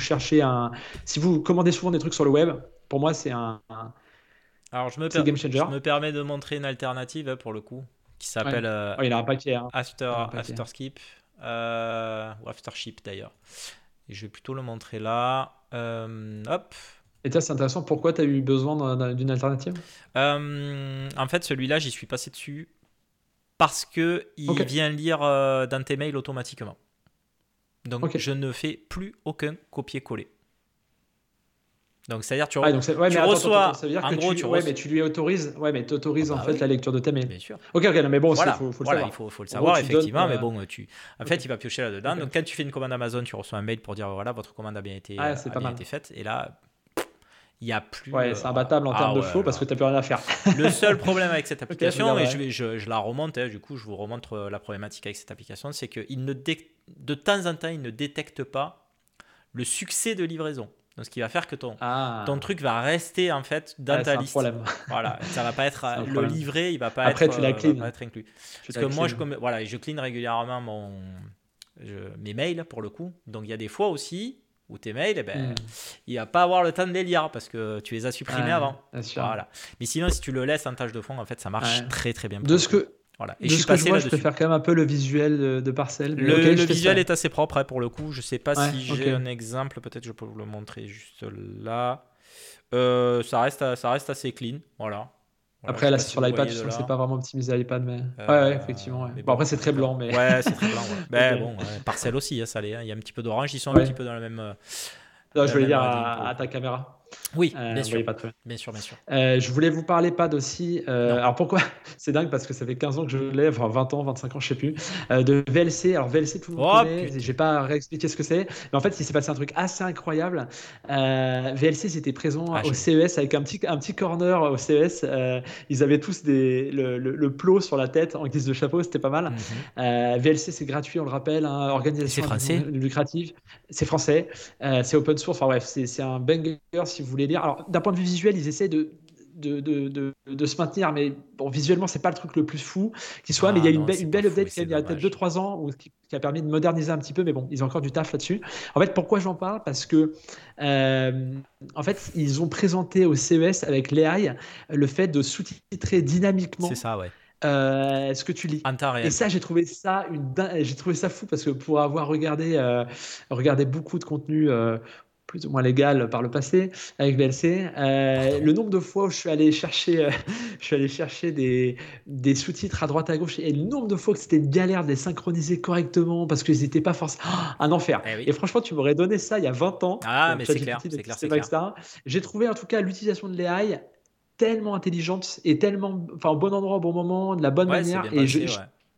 Speaker 3: si vous commandez souvent des trucs sur le web, pour moi,
Speaker 2: Alors,
Speaker 3: c'est game changer.
Speaker 2: je me permets de montrer une alternative pour le coup, qui
Speaker 3: Ouais.
Speaker 2: s'appelle
Speaker 3: Oh, il a un paquet, hein. Il a un paquet.
Speaker 2: Afterskip, ou Aftership d'ailleurs. Et je vais plutôt le montrer là. Hop.
Speaker 3: Et ça, c'est intéressant. Pourquoi tu as eu besoin d'une alternative?
Speaker 2: En fait, celui-là, j'y suis passé dessus parce que il
Speaker 3: Ok.
Speaker 2: vient lire dans tes mails automatiquement. Donc,
Speaker 3: Ok.
Speaker 2: je ne fais plus aucun copier-coller. Donc, c'est-à-dire,
Speaker 3: Ah, donc ouais,
Speaker 2: tu
Speaker 3: mais attends,
Speaker 2: reçois,
Speaker 3: ça veut dire
Speaker 2: en
Speaker 3: que
Speaker 2: gros,
Speaker 3: ouais, mais tu lui autorises, ouais, mais tu
Speaker 2: Ah
Speaker 3: autorises en
Speaker 2: bah
Speaker 3: fait
Speaker 2: oui,
Speaker 3: la lecture de tes mails.
Speaker 2: bien sûr.
Speaker 3: Ok, ok, non, mais bon,
Speaker 2: Voilà,
Speaker 3: faut le
Speaker 2: voilà,
Speaker 3: savoir.
Speaker 2: faut le
Speaker 3: En gros,
Speaker 2: savoir,
Speaker 3: tu donnes,
Speaker 2: effectivement, mais bon, en fait,
Speaker 3: ok,
Speaker 2: il va piocher là-dedans.
Speaker 3: ok.
Speaker 2: Donc, quand tu fais une commande Amazon, tu reçois un mail pour dire, voilà, votre commande a bien été,
Speaker 3: Ah, c'est pas mal.
Speaker 2: faite. Et là, il n'y a plus.
Speaker 3: Ouais, c'est imbattable en termes de
Speaker 2: ouais,
Speaker 3: flow parce que
Speaker 2: là.
Speaker 3: tu n'as plus rien à faire.
Speaker 2: Le seul problème avec cette
Speaker 3: Ok, je veux
Speaker 2: application,
Speaker 3: dire,
Speaker 2: et
Speaker 3: ouais.
Speaker 2: je la remonte, du coup, je vous remontre la problématique avec cette application, c'est que de temps en temps, il ne détecte pas le succès de livraison. Donc, ce qui va faire que ton
Speaker 3: Ah,
Speaker 2: truc va rester en fait dans
Speaker 3: ouais,
Speaker 2: ta
Speaker 3: c'est un
Speaker 2: liste.
Speaker 3: problème.
Speaker 2: Voilà, ça va pas être
Speaker 3: C'est un
Speaker 2: le
Speaker 3: problème.
Speaker 2: livret, il va pas
Speaker 3: Après,
Speaker 2: être,
Speaker 3: tu la
Speaker 2: va pas
Speaker 3: clean.
Speaker 2: être inclus.
Speaker 3: Tu
Speaker 2: Parce
Speaker 3: la
Speaker 2: que moi,
Speaker 3: clean.
Speaker 2: voilà, je clean régulièrement mes mails pour le coup. Donc il y a des fois aussi où tes mails, eh ben, il va pas avoir le temps de les lire parce que tu les as supprimés
Speaker 3: Ouais,
Speaker 2: avant.
Speaker 3: bien sûr.
Speaker 2: Voilà. Mais sinon, si tu le laisses en tâche de fond, en fait, ça marche
Speaker 3: Ouais.
Speaker 2: très très bien. Pour
Speaker 3: De
Speaker 2: le
Speaker 3: ce
Speaker 2: coup.
Speaker 3: que,
Speaker 2: Voilà. Et
Speaker 3: de
Speaker 2: je suis
Speaker 3: ce que je
Speaker 2: passé
Speaker 3: vois, je
Speaker 2: là-dessus.
Speaker 3: préfère quand même un peu le visuel de Parcel. Mais ok,
Speaker 2: Le
Speaker 3: je
Speaker 2: visuel
Speaker 3: testerai.
Speaker 2: est assez propre pour le coup. Je sais pas
Speaker 3: Ouais,
Speaker 2: si
Speaker 3: ok.
Speaker 2: j'ai un exemple. Peut-être je peux vous le montrer juste là. Ça reste assez clean. Voilà. Voilà, je
Speaker 3: Après,
Speaker 2: sais
Speaker 3: là,
Speaker 2: pas
Speaker 3: c'est
Speaker 2: si
Speaker 3: sur
Speaker 2: vous
Speaker 3: l'iPad,
Speaker 2: voyez
Speaker 3: je
Speaker 2: de
Speaker 3: trouve que c'est
Speaker 2: là.
Speaker 3: pas vraiment optimisé à l'iPad, mais ouais, effectivement. Ouais.
Speaker 2: Mais
Speaker 3: Bon,
Speaker 2: bon,
Speaker 3: après, c'est
Speaker 2: en
Speaker 3: très
Speaker 2: tout cas,
Speaker 3: blanc, mais
Speaker 2: ouais, c'est très blanc. Ouais. Ben
Speaker 3: ok.
Speaker 2: bon, Parcel aussi, hein, ça l'est. Hein. Il y a un petit peu d'orange. Ils sont un
Speaker 3: Ouais.
Speaker 2: petit peu dans
Speaker 3: Non, je
Speaker 2: la
Speaker 3: voulais
Speaker 2: même
Speaker 3: dire
Speaker 2: reading pour le
Speaker 3: à ta
Speaker 2: coup.
Speaker 3: caméra.
Speaker 2: Oui, bien
Speaker 3: On
Speaker 2: sûr.
Speaker 3: voyait pas très bien.
Speaker 2: Bien sûr, bien sûr.
Speaker 3: Je voulais vous parler pad aussi.
Speaker 2: Non.
Speaker 3: Alors pourquoi? C'est dingue parce que ça fait 15 ans que je l'ai, enfin 20 ans, 25 ans, je sais plus. De VLC. Alors VLC, tout le monde
Speaker 2: Oh
Speaker 3: connaît. Je
Speaker 2: putain.
Speaker 3: vais pas réexpliquer ce que c'est. Mais en fait, il s'est passé un truc assez incroyable. VLC, c'était présent
Speaker 2: Ah,
Speaker 3: au
Speaker 2: je...
Speaker 3: CES avec un petit corner au CES. Ils avaient tous le plot sur la tête en guise de chapeau. C'était pas mal.
Speaker 2: Mhm.
Speaker 3: VLC, c'est gratuit, on le rappelle. Hein,
Speaker 2: Et c'est
Speaker 3: organisation à but non
Speaker 2: français.
Speaker 3: lucratif. C'est français. C'est open source. Enfin bref, c'est un banger si vous voulez lire. Alors, d'un point de vue visuel, ils essaient de se maintenir, mais bon, visuellement, c'est pas le truc le plus fou qui soit, mais il y
Speaker 2: Ah
Speaker 3: a
Speaker 2: non, c'est
Speaker 3: une
Speaker 2: pas
Speaker 3: belle
Speaker 2: fou et
Speaker 3: update
Speaker 2: c'est
Speaker 3: il y a peut-être
Speaker 2: dommage.
Speaker 3: 2-3 ans qui a permis de moderniser un petit peu, mais bon, ils ont encore du taf là-dessus. En fait, pourquoi j'en parle? Parce que en fait, ils ont présenté au CES avec l'AI le fait de sous-titrer
Speaker 2: C'est
Speaker 3: dynamiquement
Speaker 2: ça, ouais.
Speaker 3: ce que tu lis.
Speaker 2: En temps
Speaker 3: Et
Speaker 2: réel.
Speaker 3: ça, j'ai trouvé ça fou parce que pour avoir regardé beaucoup de contenu plus ou moins légal par le passé avec VLC,
Speaker 2: Pardon.
Speaker 3: le nombre de fois où je suis allé chercher des sous-titres à droite à gauche et le nombre de fois que c'était une galère de les synchroniser correctement parce qu'ils n'étaient pas forcément un enfer.
Speaker 2: Eh oui.
Speaker 3: Et franchement, tu m'aurais donné ça il y a 20 ans.
Speaker 2: Ah,
Speaker 3: Donc,
Speaker 2: mais c'est
Speaker 3: ChatGPT
Speaker 2: clair, c'est
Speaker 3: n'existait
Speaker 2: clair, c'est
Speaker 3: pas,
Speaker 2: clair.
Speaker 3: etc. J'ai trouvé en tout cas l'utilisation de l'AI tellement intelligente et tellement, enfin, au bon endroit, au bon moment, de la bonne
Speaker 2: Ouais, c'est
Speaker 3: manière.
Speaker 2: bien
Speaker 3: Et
Speaker 2: pensé, ouais.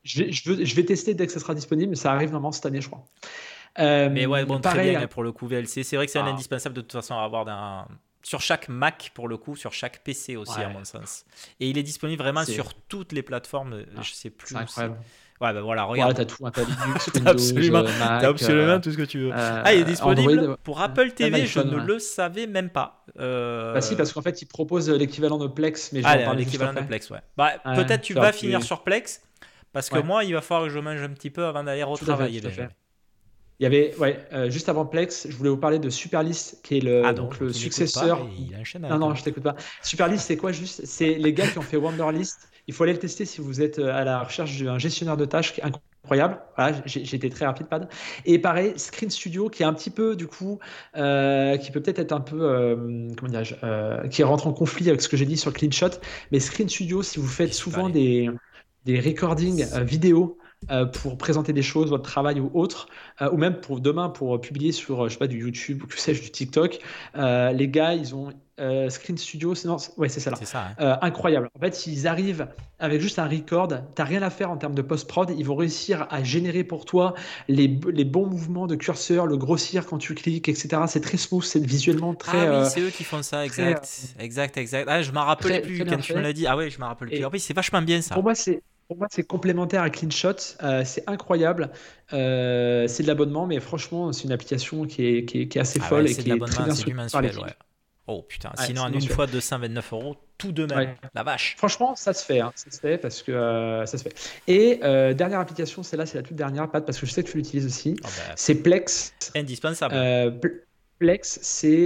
Speaker 3: je vais tester dès que ça sera disponible, mais ça arrive normalement cette année, je crois.
Speaker 2: Mais ouais, bon, très
Speaker 3: Pareil,
Speaker 2: bien hein, pour le coup VLC. C'est vrai que c'est un
Speaker 3: ah,
Speaker 2: indispensable de toute façon à avoir sur chaque Mac pour le coup, sur chaque PC aussi à
Speaker 3: ouais,
Speaker 2: mon sens. Et il est disponible vraiment
Speaker 3: c'est
Speaker 2: sur toutes les plateformes.
Speaker 3: ah,
Speaker 2: Je sais plus
Speaker 3: c'est
Speaker 2: où c'est.
Speaker 3: incroyable.
Speaker 2: Ouais, ben voilà,
Speaker 3: Ouais,
Speaker 2: regarde.
Speaker 3: t'as tout, hein, t'as Linux,
Speaker 2: T'as
Speaker 3: Windows,
Speaker 2: absolument, t'as
Speaker 3: Mac,
Speaker 2: absolument tout ce que tu veux. Ah, il est
Speaker 3: Android,
Speaker 2: disponible pour Apple
Speaker 3: même
Speaker 2: TV, je
Speaker 3: iPhone,
Speaker 2: ne
Speaker 3: ouais.
Speaker 2: le savais même pas.
Speaker 3: Bah si, parce qu'en fait, ils proposent l'équivalent de Plex, mais je vais en parler juste
Speaker 2: L'équivalent de
Speaker 3: après.
Speaker 2: Plex, ouais. Bah,
Speaker 3: Ouais,
Speaker 2: peut-être tu
Speaker 3: faire
Speaker 2: vas finir
Speaker 3: du...
Speaker 2: sur Plex, parce que
Speaker 3: Ouais,
Speaker 2: moi, il va falloir que je mange un petit peu avant d'aller
Speaker 3: tout à fait,
Speaker 2: retravailler.
Speaker 3: tout à
Speaker 2: Ben,
Speaker 3: fait.
Speaker 2: ouais.
Speaker 3: Il y avait, ouais, juste avant Plex, je voulais vous parler de Superlist, qui est
Speaker 2: Ah non,
Speaker 3: donc le
Speaker 2: donc il m'écoute pas et
Speaker 3: successeur.
Speaker 2: il enchaîne
Speaker 3: Non,
Speaker 2: avec
Speaker 3: non,
Speaker 2: un
Speaker 3: je
Speaker 2: autre.
Speaker 3: t'écoute pas. Superlist, c'est quoi juste? C'est les gars qui ont fait Wonderlist. Il faut aller le tester si vous êtes à la recherche d'un gestionnaire de tâches qui est incroyable. Voilà, j'ai été très rapide, Pad. Et pareil, Screen Studio, qui est un petit peu, du coup, qui peut peut-être être un peu, comment dirais-je, qui rentre en conflit avec ce que j'ai dit sur Clean Shot. Mais Screen Studio, si vous
Speaker 2: J'y
Speaker 3: faites
Speaker 2: suis pas
Speaker 3: souvent
Speaker 2: allé.
Speaker 3: des recordings vidéo pour présenter des choses, votre travail ou autre, ou même pour demain pour publier sur, je sais pas, du YouTube ou que sais-je, du TikTok, les gars, ils ont Screen Studio, ouais, c'est ça là.
Speaker 2: C'est ça, hein.
Speaker 3: Incroyable. En fait, s'ils arrivent avec juste un record, t'as rien à faire en termes de post-prod, ils vont réussir à générer pour toi les bons mouvements de curseur, le grossir quand tu cliques, etc. C'est très smooth, c'est visuellement
Speaker 2: Ah oui, c'est eux qui font ça,
Speaker 3: très,
Speaker 2: exact. Exact, exact. Ah, je m'en rappelais
Speaker 3: très
Speaker 2: plus
Speaker 3: bien
Speaker 2: quand tu me
Speaker 3: fait.
Speaker 2: l'as dit. Ah ouais, je m'en rappelle plus. En
Speaker 3: Et
Speaker 2: plus, c'est vachement bien
Speaker 3: pour
Speaker 2: ça.
Speaker 3: moi, c'est complémentaire à CleanShot. C'est incroyable. C'est de l'abonnement, mais franchement, c'est une application qui est assez
Speaker 2: Ah ouais,
Speaker 3: folle et
Speaker 2: c'est de
Speaker 3: qui est très
Speaker 2: l'abonnement,
Speaker 3: bien
Speaker 2: c'est du
Speaker 3: soutenue par
Speaker 2: mensuel,
Speaker 3: l'équipe.
Speaker 2: ouais. Oh putain,
Speaker 3: Ouais,
Speaker 2: sinon
Speaker 3: c'est
Speaker 2: en une
Speaker 3: mensuel.
Speaker 2: fois 229 € tout de même.
Speaker 3: Ouais.
Speaker 2: La vache.
Speaker 3: Franchement, ça se fait, hein. Ça se fait parce que ça se fait. Et dernière application, celle-là, c'est la toute dernière, Pat, parce que je sais que tu l'utilises aussi.
Speaker 2: Oh bah,
Speaker 3: C'est Plex.
Speaker 2: indispensable.
Speaker 3: Plex,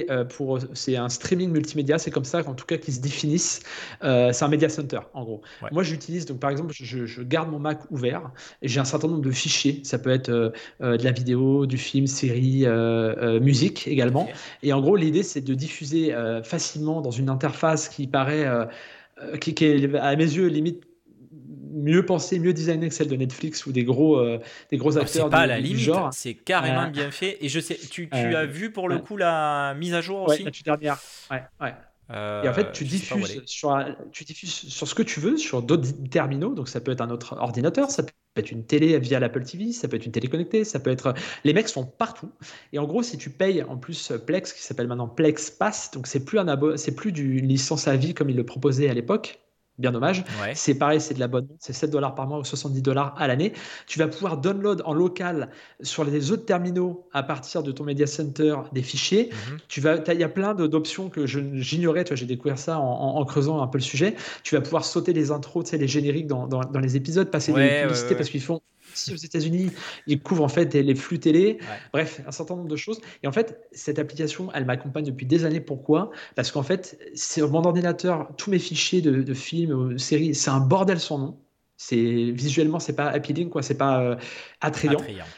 Speaker 3: c'est un streaming multimédia, c'est comme ça en tout cas qu'ils se définissent. C'est un media center en gros.
Speaker 2: Ouais,
Speaker 3: Moi j'utilise donc par exemple je garde mon Mac ouvert et j'ai un certain nombre de fichiers. Ça peut être de la vidéo, du film, série, musique
Speaker 2: tout à
Speaker 3: également.
Speaker 2: fait.
Speaker 3: Et en gros l'idée c'est de diffuser facilement dans une interface qui paraît qui est à mes yeux limite mieux pensée, mieux designée que celle de Netflix ou des gros
Speaker 2: Oh, c'est
Speaker 3: acteurs
Speaker 2: pas à la
Speaker 3: du
Speaker 2: limite,
Speaker 3: genre.
Speaker 2: c'est carrément
Speaker 3: Euh,
Speaker 2: bien fait. Et je sais, tu as
Speaker 3: euh,
Speaker 2: vu pour le
Speaker 3: euh,
Speaker 2: coup la mise à jour
Speaker 3: ouais, la
Speaker 2: aussi?
Speaker 3: toute dernière. Ouais, ouais. Et en fait,
Speaker 2: Je sais pas où elle est.
Speaker 3: tu diffuses sur ce que tu veux, sur d'autres terminaux. Donc, ça peut être un autre ordinateur, ça peut être une télé via l'Apple TV, ça peut être une télé connectée, ça peut être. Les mecs sont partout. Et en gros, si tu payes en plus Plex, qui s'appelle maintenant Plex Pass, donc c'est plus du licence à vie comme ils le proposaient à l'époque. Bien dommage.
Speaker 2: Ouais.
Speaker 3: C'est pareil, c'est de l'abonnement, c'est 7 dollars par mois ou 70 dollars à l'année. Tu vas pouvoir download en local sur les autres terminaux à partir de ton media center des fichiers.
Speaker 2: Mhm.
Speaker 3: Il y a plein d'options que j'ignorais. J'ai découvert ça en creusant un peu le sujet. Tu vas pouvoir sauter les intros, tu sais, les génériques dans les épisodes, passer des
Speaker 2: Ouais, ouais,
Speaker 3: publicités
Speaker 2: ouais,
Speaker 3: parce qu'ils font ici aux États-unis, ils couvrent en fait les flux télé.
Speaker 2: ouais.
Speaker 3: Bref, un certain nombre de choses. Et en fait, cette application, elle m'accompagne depuis des années. Pourquoi? Parce qu'en fait, sur mon ordinateur, tous mes fichiers de films, de séries, c'est un bordel sans nom. C'est visuellement, c'est pas appealing, quoi. C'est pas attrayant.
Speaker 2: Attrayant.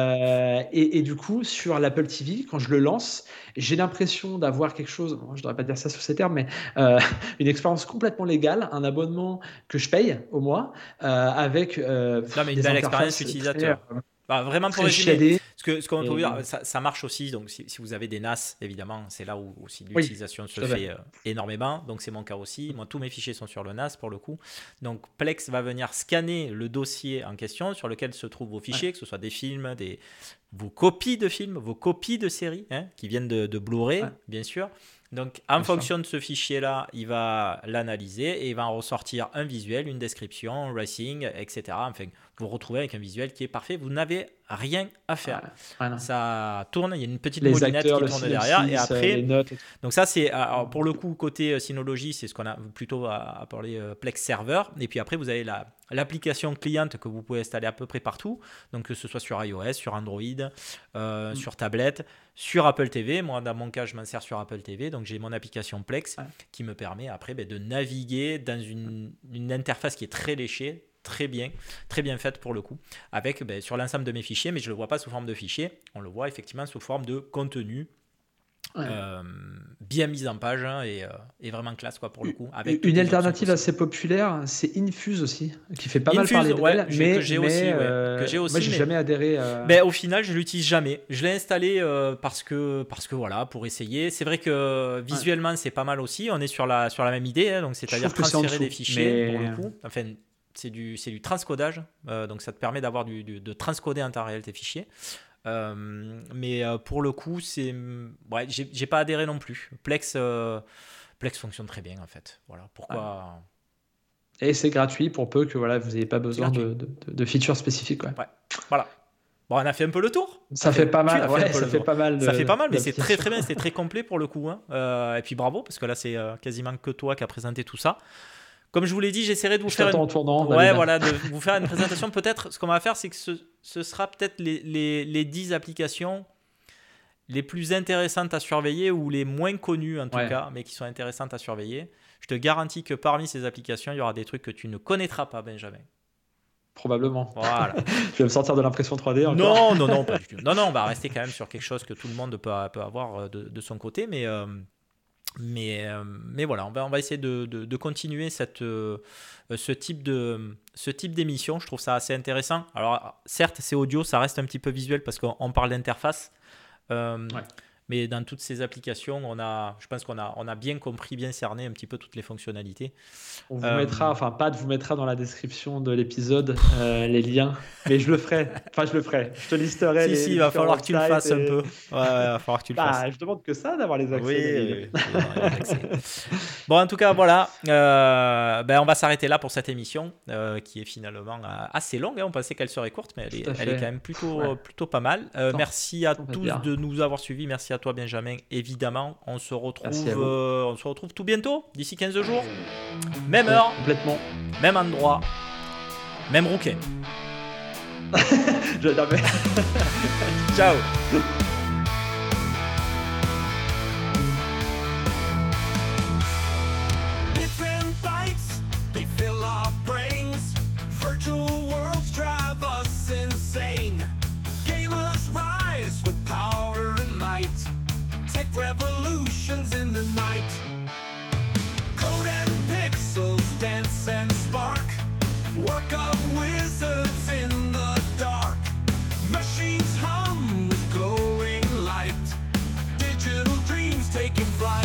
Speaker 3: Et du coup, sur l'Apple TV, quand je le lance, j'ai l'impression d'avoir quelque chose, bon, je ne devrais pas dire ça sous ces termes, mais une expérience complètement légale, un abonnement que je paye au mois, avec
Speaker 2: Non, mais une
Speaker 3: des
Speaker 2: belle expérience
Speaker 3: interfaces
Speaker 2: utilisateur. Bah, vraiment pour
Speaker 3: très
Speaker 2: résumer,
Speaker 3: chiadées.
Speaker 2: ce qu'on peut
Speaker 3: Et...
Speaker 2: dire, ça marche aussi. Donc, si vous avez des NAS, évidemment, c'est là où aussi
Speaker 3: Oui,
Speaker 2: l'utilisation se
Speaker 3: tout à fait.
Speaker 2: fait énormément. Donc, c'est mon cas aussi. Moi, tous mes fichiers sont sur le NAS pour le coup. Donc, Plex va venir scanner le dossier en question sur lequel se trouvent vos fichiers,
Speaker 3: Ouais.
Speaker 2: que ce soit des films, vos copies de films, vos copies de séries, hein, qui viennent de Blu-ray,
Speaker 3: Ouais,
Speaker 2: bien sûr. Donc, en
Speaker 3: bien sûr.
Speaker 2: fonction de ce fichier-là, il va l'analyser et il va en ressortir un visuel, une description, un racing, etc. Enfin, vous vous retrouvez avec un visuel qui est parfait. Vous n'avez rien à faire.
Speaker 3: Ouais, ouais, non.
Speaker 2: Ça tourne, il y a une petite
Speaker 3: Les
Speaker 2: moulinette
Speaker 3: acteurs,
Speaker 2: qui
Speaker 3: le
Speaker 2: tourne derrière. Et
Speaker 3: synopsis, les
Speaker 2: après,
Speaker 3: notes. Et tout.
Speaker 2: donc ça, c'est alors pour le coup, côté Synology, c'est ce qu'on a plutôt appelé Plex Server. Et puis après, vous avez l'application client que vous pouvez installer à peu près partout. Donc que ce soit sur iOS, sur Android, sur tablette, sur Apple TV. Moi, dans mon cas, je m'en sers sur Apple TV. Donc j'ai mon application Plex
Speaker 3: Ouais.
Speaker 2: qui me permet après de naviguer dans une interface qui est très léchée, très bien faite pour le coup, avec sur l'ensemble de mes fichiers, mais je ne le vois pas sous forme de fichier, on le voit effectivement sous forme de contenu
Speaker 3: Ouais.
Speaker 2: bien mis en page hein, et vraiment classe quoi pour le coup. Avec toutes
Speaker 3: Une
Speaker 2: les options
Speaker 3: alternative
Speaker 2: possibles.
Speaker 3: assez populaire, c'est Infuse aussi, qui fait pas mal
Speaker 2: Infuse,
Speaker 3: parler
Speaker 2: ouais,
Speaker 3: d'elle,
Speaker 2: que j'ai aussi, ouais, que j'ai
Speaker 3: moi
Speaker 2: aussi,
Speaker 3: j'ai
Speaker 2: mais
Speaker 3: jamais adhéré.
Speaker 2: ben, au final, je l'utilise jamais. Je l'ai installé parce que voilà, pour essayer. C'est vrai que
Speaker 3: Ouais.
Speaker 2: visuellement, c'est pas mal aussi. On est sur la même idée, hein, donc
Speaker 3: Je
Speaker 2: c'est-à-dire
Speaker 3: trouve que c'est en
Speaker 2: transférer des
Speaker 3: dessous,
Speaker 2: fichiers pour le
Speaker 3: mais
Speaker 2: coup. Enfin, du transcodage, donc ça te permet de transcoder en temps réel tes fichiers. Mais pour le coup, j'ai pas adhéré non plus. Plex fonctionne très bien en fait. Voilà pourquoi.
Speaker 3: Et c'est gratuit pour peu que vous n'ayez pas besoin de features spécifiques. Ouais.
Speaker 2: Voilà. Bon, on a fait un peu le tour.
Speaker 3: Ça fait pas mal. Ça fait pas mal.
Speaker 2: Ça fait pas mal, mais c'est très très bien. C'est très complet pour le coup. Hein. Et puis bravo, parce que là, c'est quasiment que toi qui as présenté tout ça. Comme je vous l'ai dit, j'essaierai de vous faire de vous faire une présentation. Peut-être, ce qu'on va faire, c'est que ce sera peut-être les 10 applications les plus intéressantes à surveiller ou les moins connues en tout cas, mais qui sont intéressantes à surveiller. Je te garantis que parmi ces applications, il y aura des trucs que tu ne connaîtras pas, Benjamin.
Speaker 3: Probablement.
Speaker 2: Voilà.
Speaker 3: Tu vas me sortir de l'impression 3D encore.
Speaker 2: Non, pas du tout. Non, on va rester quand même sur quelque chose que tout le monde peut avoir de son côté, mais voilà, on va essayer de continuer ce type d'émission. Je trouve ça assez intéressant. Alors certes, c'est audio, ça reste un petit peu visuel parce qu'on parle d'interface. Mais dans toutes ces applications, je pense qu'on a bien compris, bien cerné un petit peu toutes les fonctionnalités.
Speaker 3: On vous mettra, Pat vous mettra dans la description de l'épisode les liens. Mais je le ferai. Je te listerai.
Speaker 2: Il va falloir que tu le fasses un peu. Ouais, il va falloir que tu le fasses.
Speaker 3: Je demande que ça, d'avoir les accès.
Speaker 2: Oui. Bon, en tout cas, voilà. On va s'arrêter là pour cette émission qui est finalement assez longue. Hein. On pensait qu'elle serait courte, mais elle est quand même plutôt pas mal. Merci à tous de nous avoir suivis. Merci à toi, Benjamin. Évidemment, on se retrouve tout bientôt, d'ici 15 jours. Même heure,
Speaker 3: complètement.
Speaker 2: Même endroit, même rouquet. Ciao.
Speaker 1: Different bites, they fill our brains. Virtual worlds drive us insane. Gamers rise with power and might. Tech revolutions in the night. Code and pixels dance and spark. Work of wizards in the dark. Machines hum with glowing light. Digital dreams taking flight.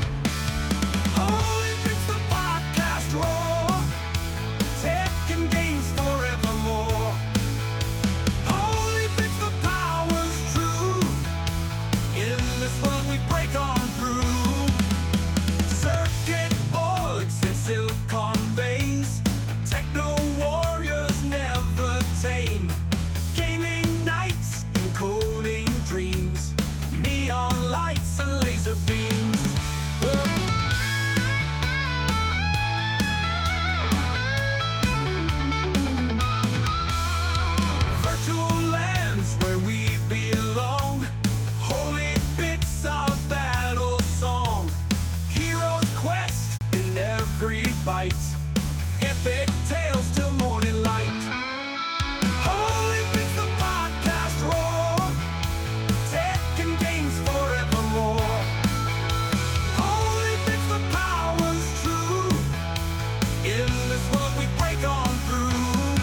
Speaker 1: Oh, it's the podcast roar. Tech and games forevermore. Holy fix the power's true. In this world we break on through. Circuit boards and silicon veins. Techno warriors never tame. Gaming nights, encoding dreams. Neon lights and laser beams. Virtual lands where we belong. Holy bits of battle song. Hero's quest in every bite. Epic tales till morning light. Holy bits the podcast roar. Tech and games forevermore. Holy bits the power's true. In this world we break on through.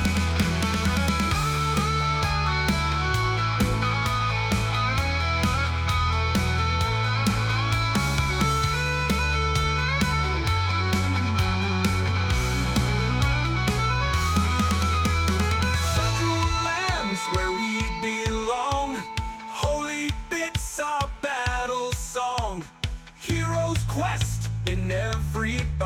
Speaker 1: Virtual lands where we belong. Holy bits our battle song. Hero's quest in every